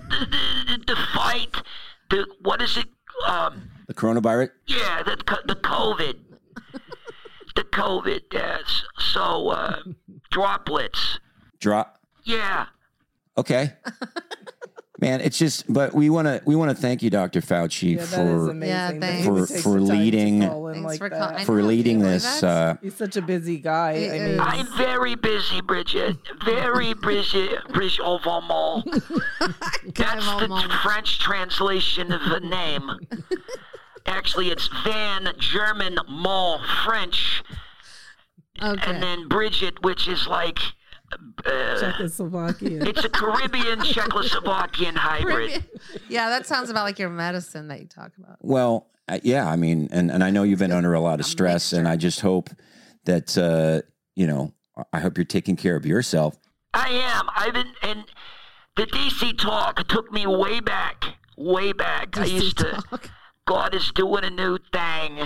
what is it? The coronavirus? Yeah, the COVID. The COVID, yes. So, droplets. Yeah. Okay. Man, it's just, but we want to thank you, Dr. Fauci, for leading this. He's such a busy guy. I'm very busy, Bridget. Very busy, Bridget Overmall. That's the French translation of the name. Actually, it's Van, German, Mall, French. Okay. And then Bridget, which is like... Czechoslovakian. It's a Caribbean Czechoslovakian hybrid. Yeah, that sounds about like your medicine that you talk about. Well, Yeah, I mean, and I know you've been under a lot of stress, and I just hope that, I hope you're taking care of yourself. I am. And the DC talk took me way back. I used to, God is doing a new thing.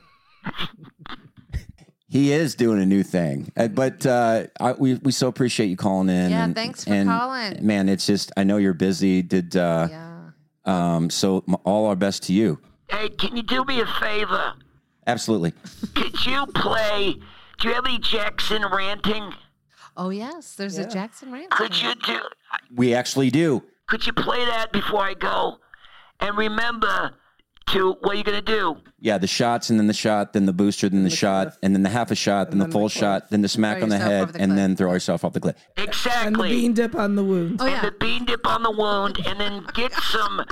He is doing a new thing, but we so appreciate you calling in. Yeah, thanks for calling. Man, it's just, I know you're busy. So all our best to you. Hey, can you do me a favor? Absolutely. Could you play, do you have any Jackson ranting? Oh, yes, there's a Jackson ranting. Could you do? We actually do. Could you play that before I go? And remember what you're going to do. Yeah, the shots, and then the shot, then the booster, then the shot, cliff. and then the half a shot, then the full shot, then the smack on the head, and then throw yourself off the cliff. Exactly. And the bean dip on the wound. Oh, yeah. And the bean dip on the wound, and then get some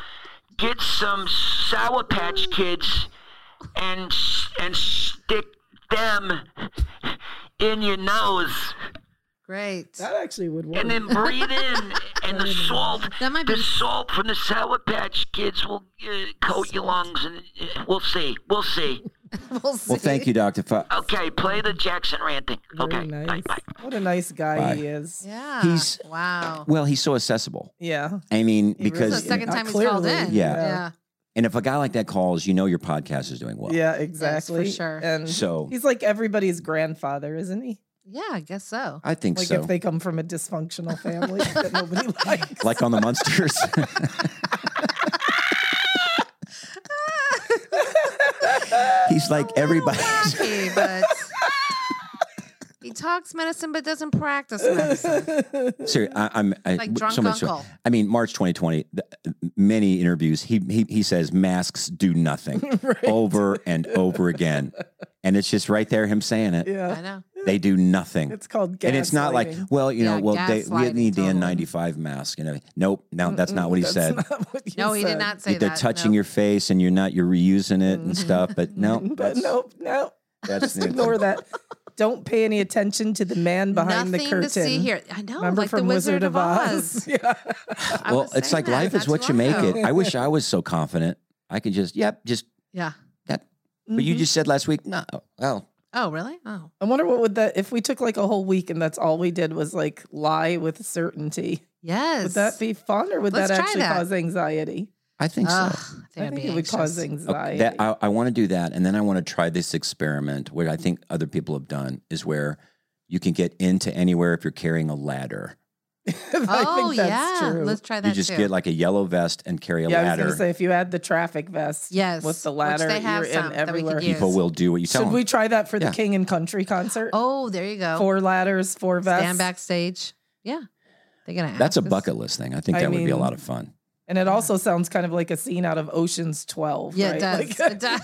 Sour Patch Kids and stick them in your nose. Great. That actually would work. And then breathe in, and the salt from the Sour Patch Kids will coat your lungs, and we'll see. We'll see. Well, thank you, Dr. Okay, play the Jackson ranting. Okay, nice. bye. What a nice guy he is. Yeah. Wow. Well, he's so accessible. Yeah. I mean, This because is the second time he's called in. Yeah. And if a guy like that calls, your podcast is doing well. Yeah, exactly. Yes, for sure. And so he's like everybody's grandfather, isn't he? Yeah, I guess so. I think like so. If they come from a dysfunctional family that nobody likes. Like on the Munsters. He's like everybody's. Wacky, but he talks medicine but doesn't practice medicine. Seriously, I'm like drunk so much. uncle. I mean, March 2020. Many interviews, he says masks do nothing over and over again, and it's just right there him saying it. Yeah, I know. They do nothing. It's called gaslighting. And it's not like, we need the N95 mask. Nope, no, that's not what he said. No, he did not say that. They're touching your face, and you're reusing it and stuff. But no, nope. That's just ignore that. Don't pay any attention to the man behind the curtain. Nothing to see here. I know, Remember like from the Wizard of Oz. Yeah. Well, it's like life is what you make it. I wish I was so confident. I could just yeah. That. But you just said last week, no. Well. Oh, really? Oh. I wonder what would that, if we took like a whole week and that's all we did was like lie with certainty. Yes. Would that be fun, or would Let's that try actually cause anxiety? I think so. I think it would cause anxiety. Okay, I want to do that, and then I want to try this experiment, where I think other people have done, is where you can get into anywhere if you're carrying a ladder. I think that's true. Let's try that. You just get like a yellow vest and carry a ladder. I was going to say, if you add the traffic vest with the ladder, which they have you're in everywhere. People will do what you tell them. Should we try that for the King and Country concert? Oh, there you go. 4 ladders, 4 vests. Stand backstage. Yeah. They're going to That's a bucket list thing. I think that would be a lot of fun. And it also sounds kind of like a scene out of Ocean's 12. Yeah, right? it does.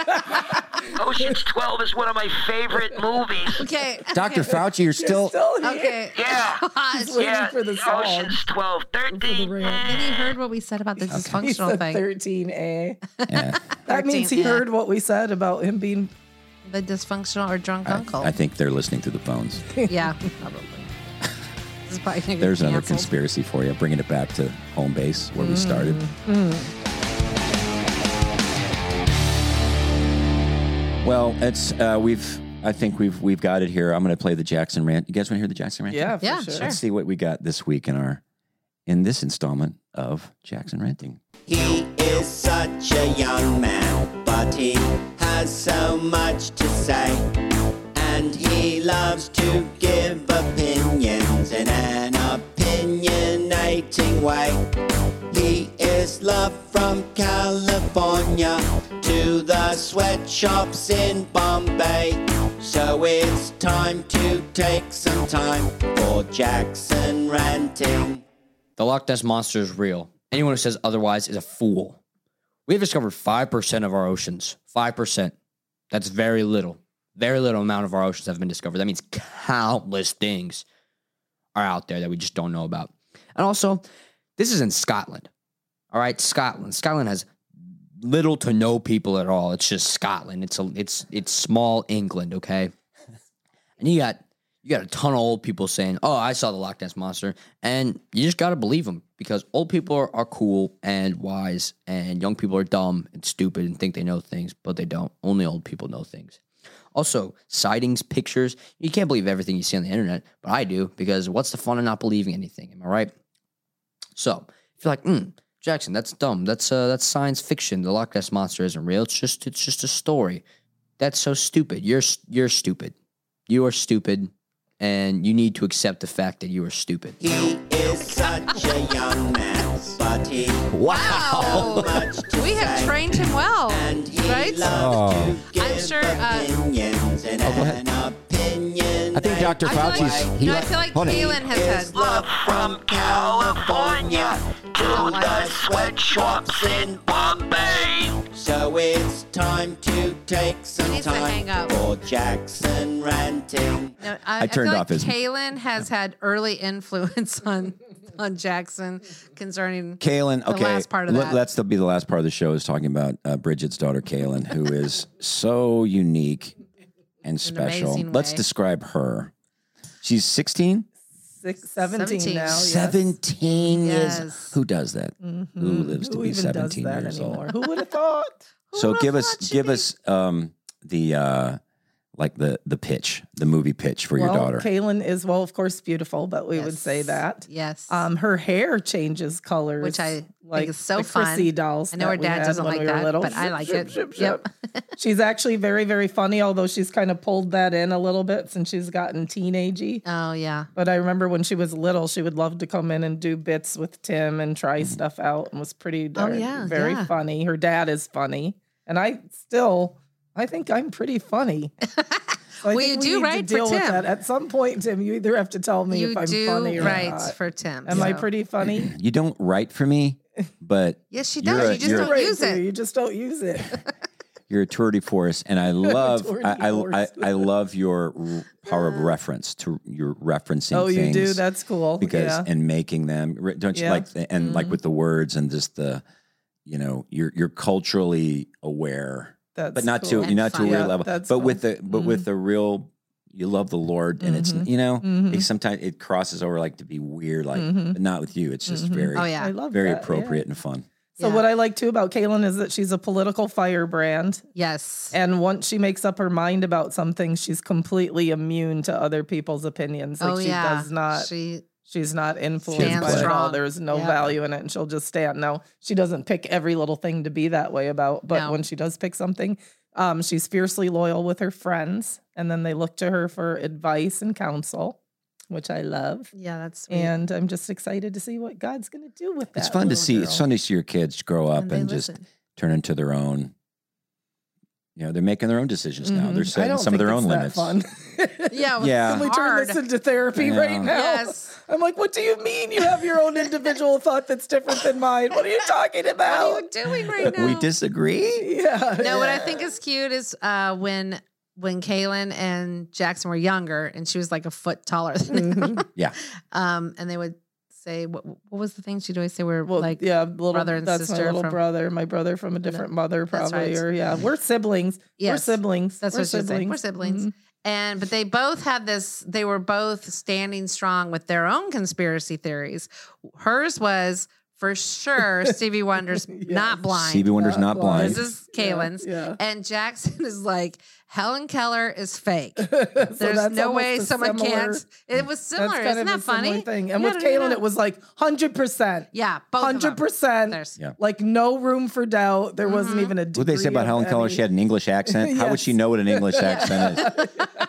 Ocean's 12 is one of my favorite movies. Okay. Dr. Fauci, you're still okay. Yeah. He's waiting for the song. Ocean's 12, 13. Then he heard what we said about the dysfunctional thing. 13A. Yeah. That means he heard what we said about him being the dysfunctional or drunk uncle. I think they're listening through the phones. Yeah, probably. This is probably gonna get There's another canceled. conspiracy for you, bringing it back to home base where we started. Well, it's I think we've got it here. I'm going to play the Jackson rant. You guys want to hear the Jackson rant? Yeah, Yeah, for sure. Let's see what we got this week in this installment of Jackson Ranting. He is such a young man, but he has so much to say. And he loves to give opinions in an opinionating way. He is loved from California to the sweatshops in Bombay. So it's time to take some time for Jackson Ranting. The Loch Ness Monster is real. Anyone who says otherwise is a fool. We've discovered 5% of our oceans. 5%. That's very little. Very little amount of our oceans have been discovered. That means countless things are out there that we just don't know about. And also, this is in Scotland. All right, Scotland. Scotland has little to no people at all. It's just Scotland. It's small England, okay? And you got You got a ton of old people saying, "Oh, I saw the Loch Ness Monster," and you just got to believe them because old people are cool and wise, and young people are dumb and stupid and think they know things, but they don't. Only old people know things. Also, sightings, pictures. You can't believe everything you see on the internet, but I do because what's the fun of not believing anything? Am I right? So if you're like, Jackson, that's dumb. That's science fiction. The Loch Ness Monster isn't real. It's just a story. That's so stupid. You're stupid. You are stupid. And you need to accept the fact that you are stupid. He is such a young man, but he Wow. We have trained him well, and he right? loves to give I'm sure. opinions and go ahead. an opinion. I think Dr. I feel Fauci's. like, I feel like hold on. Kaylin has had. Love from California to the sweatshops in Bombay. So it's time to take some needs to hang time up. for Jackson ranting. No, I turned feel off like his- Kaylin has had early influence on Jackson concerning Kaylin, the okay. last part of that. Let's be the last part of the show is talking about Bridget's daughter, Kaylin, who is so unique and special. amazing Let's way. describe her. She's 16? 17 now. Yes. 17 Yes. is. Who does that? Who lives to Who be even 17 does that years anymore? old? Who would have thought? So give us the like the pitch, the movie pitch for your daughter. Kaylin is, well, of course, beautiful, but we would say that. Yes. Her hair changes colors, Which I think is so the fun. Chrissy dolls. I know her that we dad had doesn't when like we were that, little. but I like it. Yep. She's actually very, very funny, although she's kind of pulled that in a little bit since she's gotten teenagey. Oh, yeah. But I remember when she was little, she would love to come in and do bits with Tim and try stuff out, and was pretty very funny. Her dad is funny, and I think I'm pretty funny. So I Well, think you do need to right for deal with Tim. that. At some point, Tim, you either have to tell me You if I'm do funny or right not. for Tim. Am I so. pretty funny? You don't write for me, but Yes, she You're does. a- You just you're a- don't Right, use so it. You just don't use it. you're a tour de force, and I love Tour de I force. love your power of reference to your referencing. Oh, you things do? That's cool. because yeah. and making them don't you Yeah. like and like with the words and just the you're culturally aware, That's but not cool. to not to a fun. weird Yeah, level, that's but cool. with the real. You love the Lord, and it's Mhm. it sometimes it crosses over like to be weird, like but not with you. It's just very Oh, yeah. I love very that, yeah. appropriate and fun. So Yeah. what I like too about Kaylin is that she's a political firebrand. Yes. And once she makes up her mind about something, she's completely immune to other people's opinions. Like oh, she yeah. does not she's not influenced Stands by it at all. strong. There's no Yep. value in it, and she'll just stand. Now, she doesn't pick every little thing to be that way about, but No. when she does pick something, she's fiercely loyal with her friends, and then they look to her for advice and counsel, which I love. Yeah, that's sweet. And I'm just excited to see what God's going to do with that. It's fun to little see. girl. It's fun to see your kids grow up they and just listen. turn into their own. They're making their own decisions now. They're I setting don't some of their think own it's limits. that fun. Yeah, well, Yeah. it's Can we turn hard. this into therapy Yeah. right now? Yes. I'm like, what do you mean you have your own individual thought that's different than mine? What are you talking What about? are you doing right now? We disagree. Yeah. No, what I think is cute is when Kaylin and Jackson were younger, and she was like a foot taller than him. Yeah. And they would say, what was the thing she'd always say? We're Well, like, yeah, little brother and that's sister my little from- brother, my brother from a different mother, That's probably, right. or yeah, we're siblings. We're Yes. siblings. That's we're what she'd say. We're siblings. Mhm. But they both had this, they were both standing strong with their own conspiracy theories. Hers was for sure Stevie Wonder's not blind. Stevie Wonder's not blind. This is Kaylin's. Yeah. And Jackson is like, Helen Keller is fake. So There's that's no almost way a someone similar- can't. It was similar. That's kind Isn't of that a similar funny? thing. And Yeah, with no, no, Kaylin, no. it was like 100%. Yeah, both of them. 100%. There's- Yeah. Like no room for doubt. There wasn't Mm-hmm. even a. What they say about Helen Keller? She had an English accent. How would she know what an English accent is?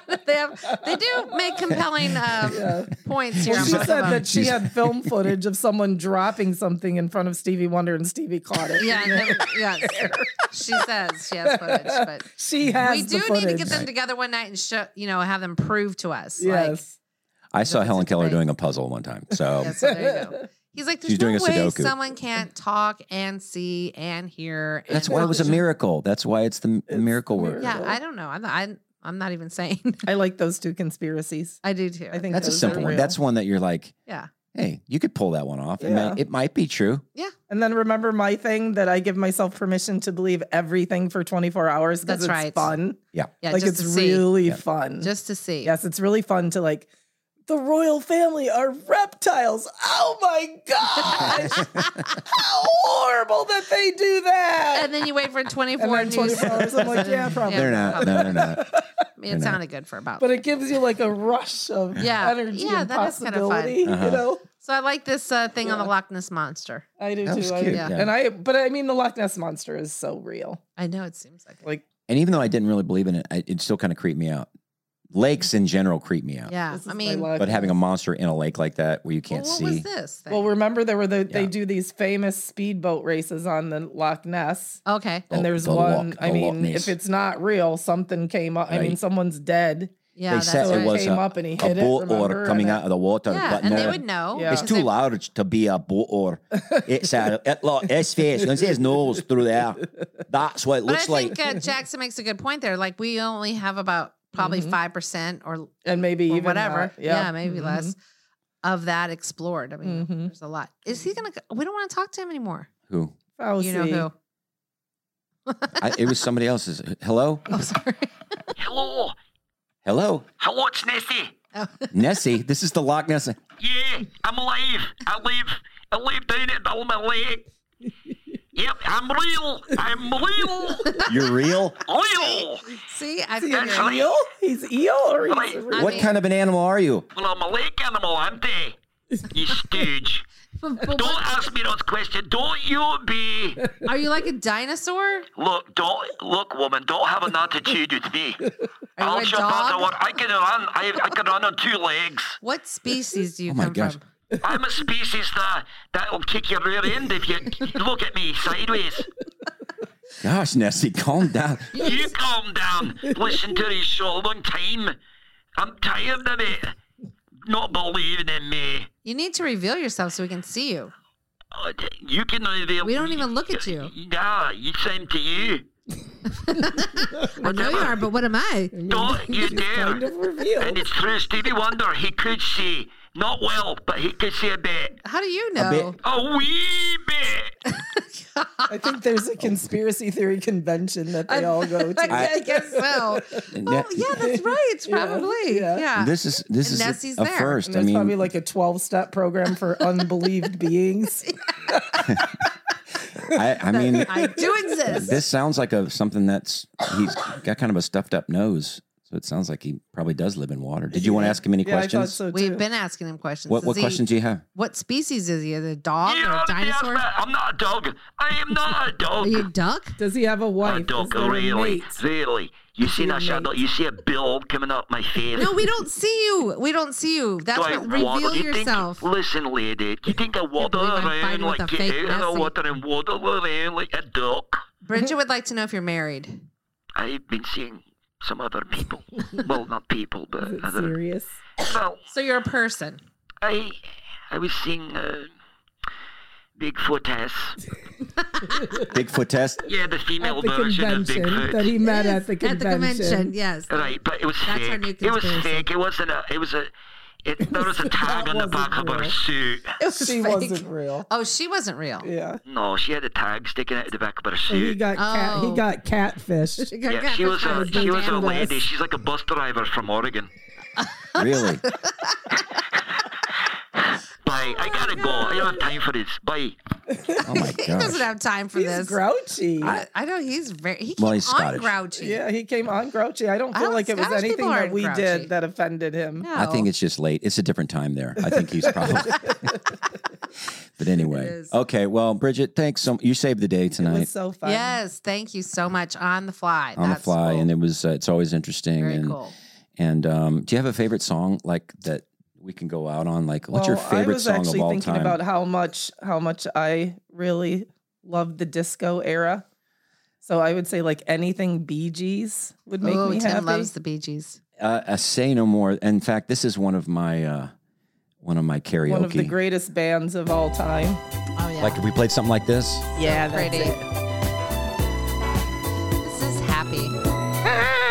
they do make compelling points here. Well, on she both of said them. that she had film footage of someone dropping something in front of Stevie Wonder, and Stevie caught it. Yeah, and then, yes. She says she has footage, but She has. we the do need to footage. get them together one night and show, have them prove to us. Yes. I saw Helen Keller debate. doing a puzzle one time. So Like, yeah, so there you go. He's like, She's there's no doing a way Sudoku. someone can't talk and see and hear. that's and why it was a miracle. That's why it's the miracle word. Yeah, I don't know. I'm not even saying. I like those two conspiracies. I do too. I think That's a those simple are one. real. That's one that you're like, Yeah. hey, you could pull that one off. Yeah. It might be true. Yeah. And then remember my thing that I give myself permission to believe everything for 24 hours because That's it's right. fun. Yeah. Yeah, Like just it's to see. really fun. Just to see. Yes, it's really fun to like, the royal family are reptiles. Oh my gosh. How horrible that they do that. And then you wait for 24 And then news. 24 hours, I'm like, yeah, probably. They're not. No, they're not. I mean, it sounded good for about. But it gives you like a rush of Yeah. energy Yeah, and that is kind of fun. possibility, you know? So I like this thing on the Loch Ness Monster. I do That too. was cute, yeah. yeah. But I mean, the Loch Ness Monster is so real. I know it seems like it. Like, And even though I didn't really believe in it, it still kind of creeped me out. Lakes in general creep me out. Yeah. this is I my mean, Loch But having a Ness. monster in a lake like that where you can't what see. was this thing? Well, remember there were they Yeah. do these famous speedboat races on the Loch Ness. okay. And there's the one, Loch- I the Loch mean, Ness. if it's not real, something came up. I mean, Right. someone's dead. Yeah, They that's said right. it was Came up and he a hit it, boat remember? oar coming And out of the water. Yeah, but and no, they would know. Yeah. It's because too they- large to be a boat oar. It's his face. You can see his nose through there. That's what it But looks I like. think Jackson makes a good point there. Like we only have about probably 5% or And maybe even whatever. that. Yeah, maybe less of that explored. I mean, Mhm. there's a lot. Is he gonna? We don't want to talk to him anymore. Who? Fauci. You know who? It was somebody else's. Hello? Oh, sorry. Hello. Hello? Hello, it's Nessie. Nessie? This is the Loch Ness. Yeah, I'm alive. I live down at Dolma Lake. Yep, I'm real. I'm real. You're real? Real. See, I Is he figured. That's right. eel? He's eel or he's Right. real? What mean- kind of an animal are you? Well, I'm a lake animal, aren't I? You stooge. But Don't ask me those questions. Don't you be. are you like a dinosaur? Look, woman. Don't have an attitude with me. Are you a jump out dog? the water. I can run. I can run on 2 legs. What species do you Oh my come gosh. from? I'm a species that'll kick your rear end if you look at me sideways. Gosh, Nessie, calm down. You calm down. Listen to this show a long time. I'm tired of it. Not believing in me. You need to reveal yourself so we can see you. You can reveal. We don't even look at you. Nah, same to you. I know you are, but what am I? Don't you dare. Kind of revealed. And it's through Stevie Wonder. He could see, not well, but he could see a bit. How do you bit. know? A wee bit. I think there's a conspiracy theory convention that they all go to. I guess so. Oh, yeah, that's right. Probably. Yeah. Yeah. This is And Nessie's a there. first. And I there's mean, probably like a 12-step program for unbelieved beings. I mean, I do exist. this sounds like something that's he's got kind of a stuffed up nose. So it sounds like he probably does live in water. Did you want to ask him any Yeah, I thought questions? so too. We've been asking him questions. What Is he- questions do you have? What species is he? Is it a dog You or a don't dare dinosaur? ask me. I'm not a dog. I am not a Are dog. you a duck? Does he have a A wife? Is dog, there a really? mate? Really? You see Is he a that shadow? mate? You see a bill coming up my face? No, we don't see you. We don't see you. That's Do I what reveal waddle? You yourself. Think, listen, lady, you think I waddle believe I'm around fighting with like a get fake out of the Nessie. water and waddle around like a duck? Bridget would like to know if you're married. I've been seeing some other people. Well, not people, but Is it other. serious? Well, So you're a person. I was seeing Bigfootess. Bigfoot test? Yeah, the female At the version of convention Bigfoot. that he met Yes, at the convention. yes. Right, but it was That's our fake. new It was conspiracy. fake. It wasn't a. It was a. There was a tag on the wasn't back of her real. suit. It was She fake. wasn't real. Oh, she wasn't real. Yeah. No, she had a tag sticking out of the back of her And he suit. got Oh. he got catfished. Yeah, she was a scandalous. lady. She's like a bus driver from Oregon. Really? Bye. I gotta go. I don't have time for this. Bye. Oh my He doesn't gosh. have time for He's this. grouchy. I know he's very. He Well, came he's on Scottish. grouchy. Yeah, he came on grouchy. I don't feel like it was Scottish anything people that aren't we grouchy. did that offended him. No. I think it's just late. It's a different time there. I think he's probably. But anyway, is. okay. Well, Bridget, thanks. You saved the day It tonight was so fun. Yes, thank you so much. On the fly. on the That's fly, cool. and it was. It's always interesting. Very and cool. and do you have a favorite song like that we can go out on? Like, what's your Well, favorite I was song actually of all thinking time? about how much I really loved the disco era. So I would say like anything Bee Gees would make Oh, me Tim happy. loves the Bee Gees. Say No More. In fact, this is one of my karaoke. One of the greatest bands of all time. Oh yeah. Like if we played something like this. Yeah, that's pretty. it. This is happy.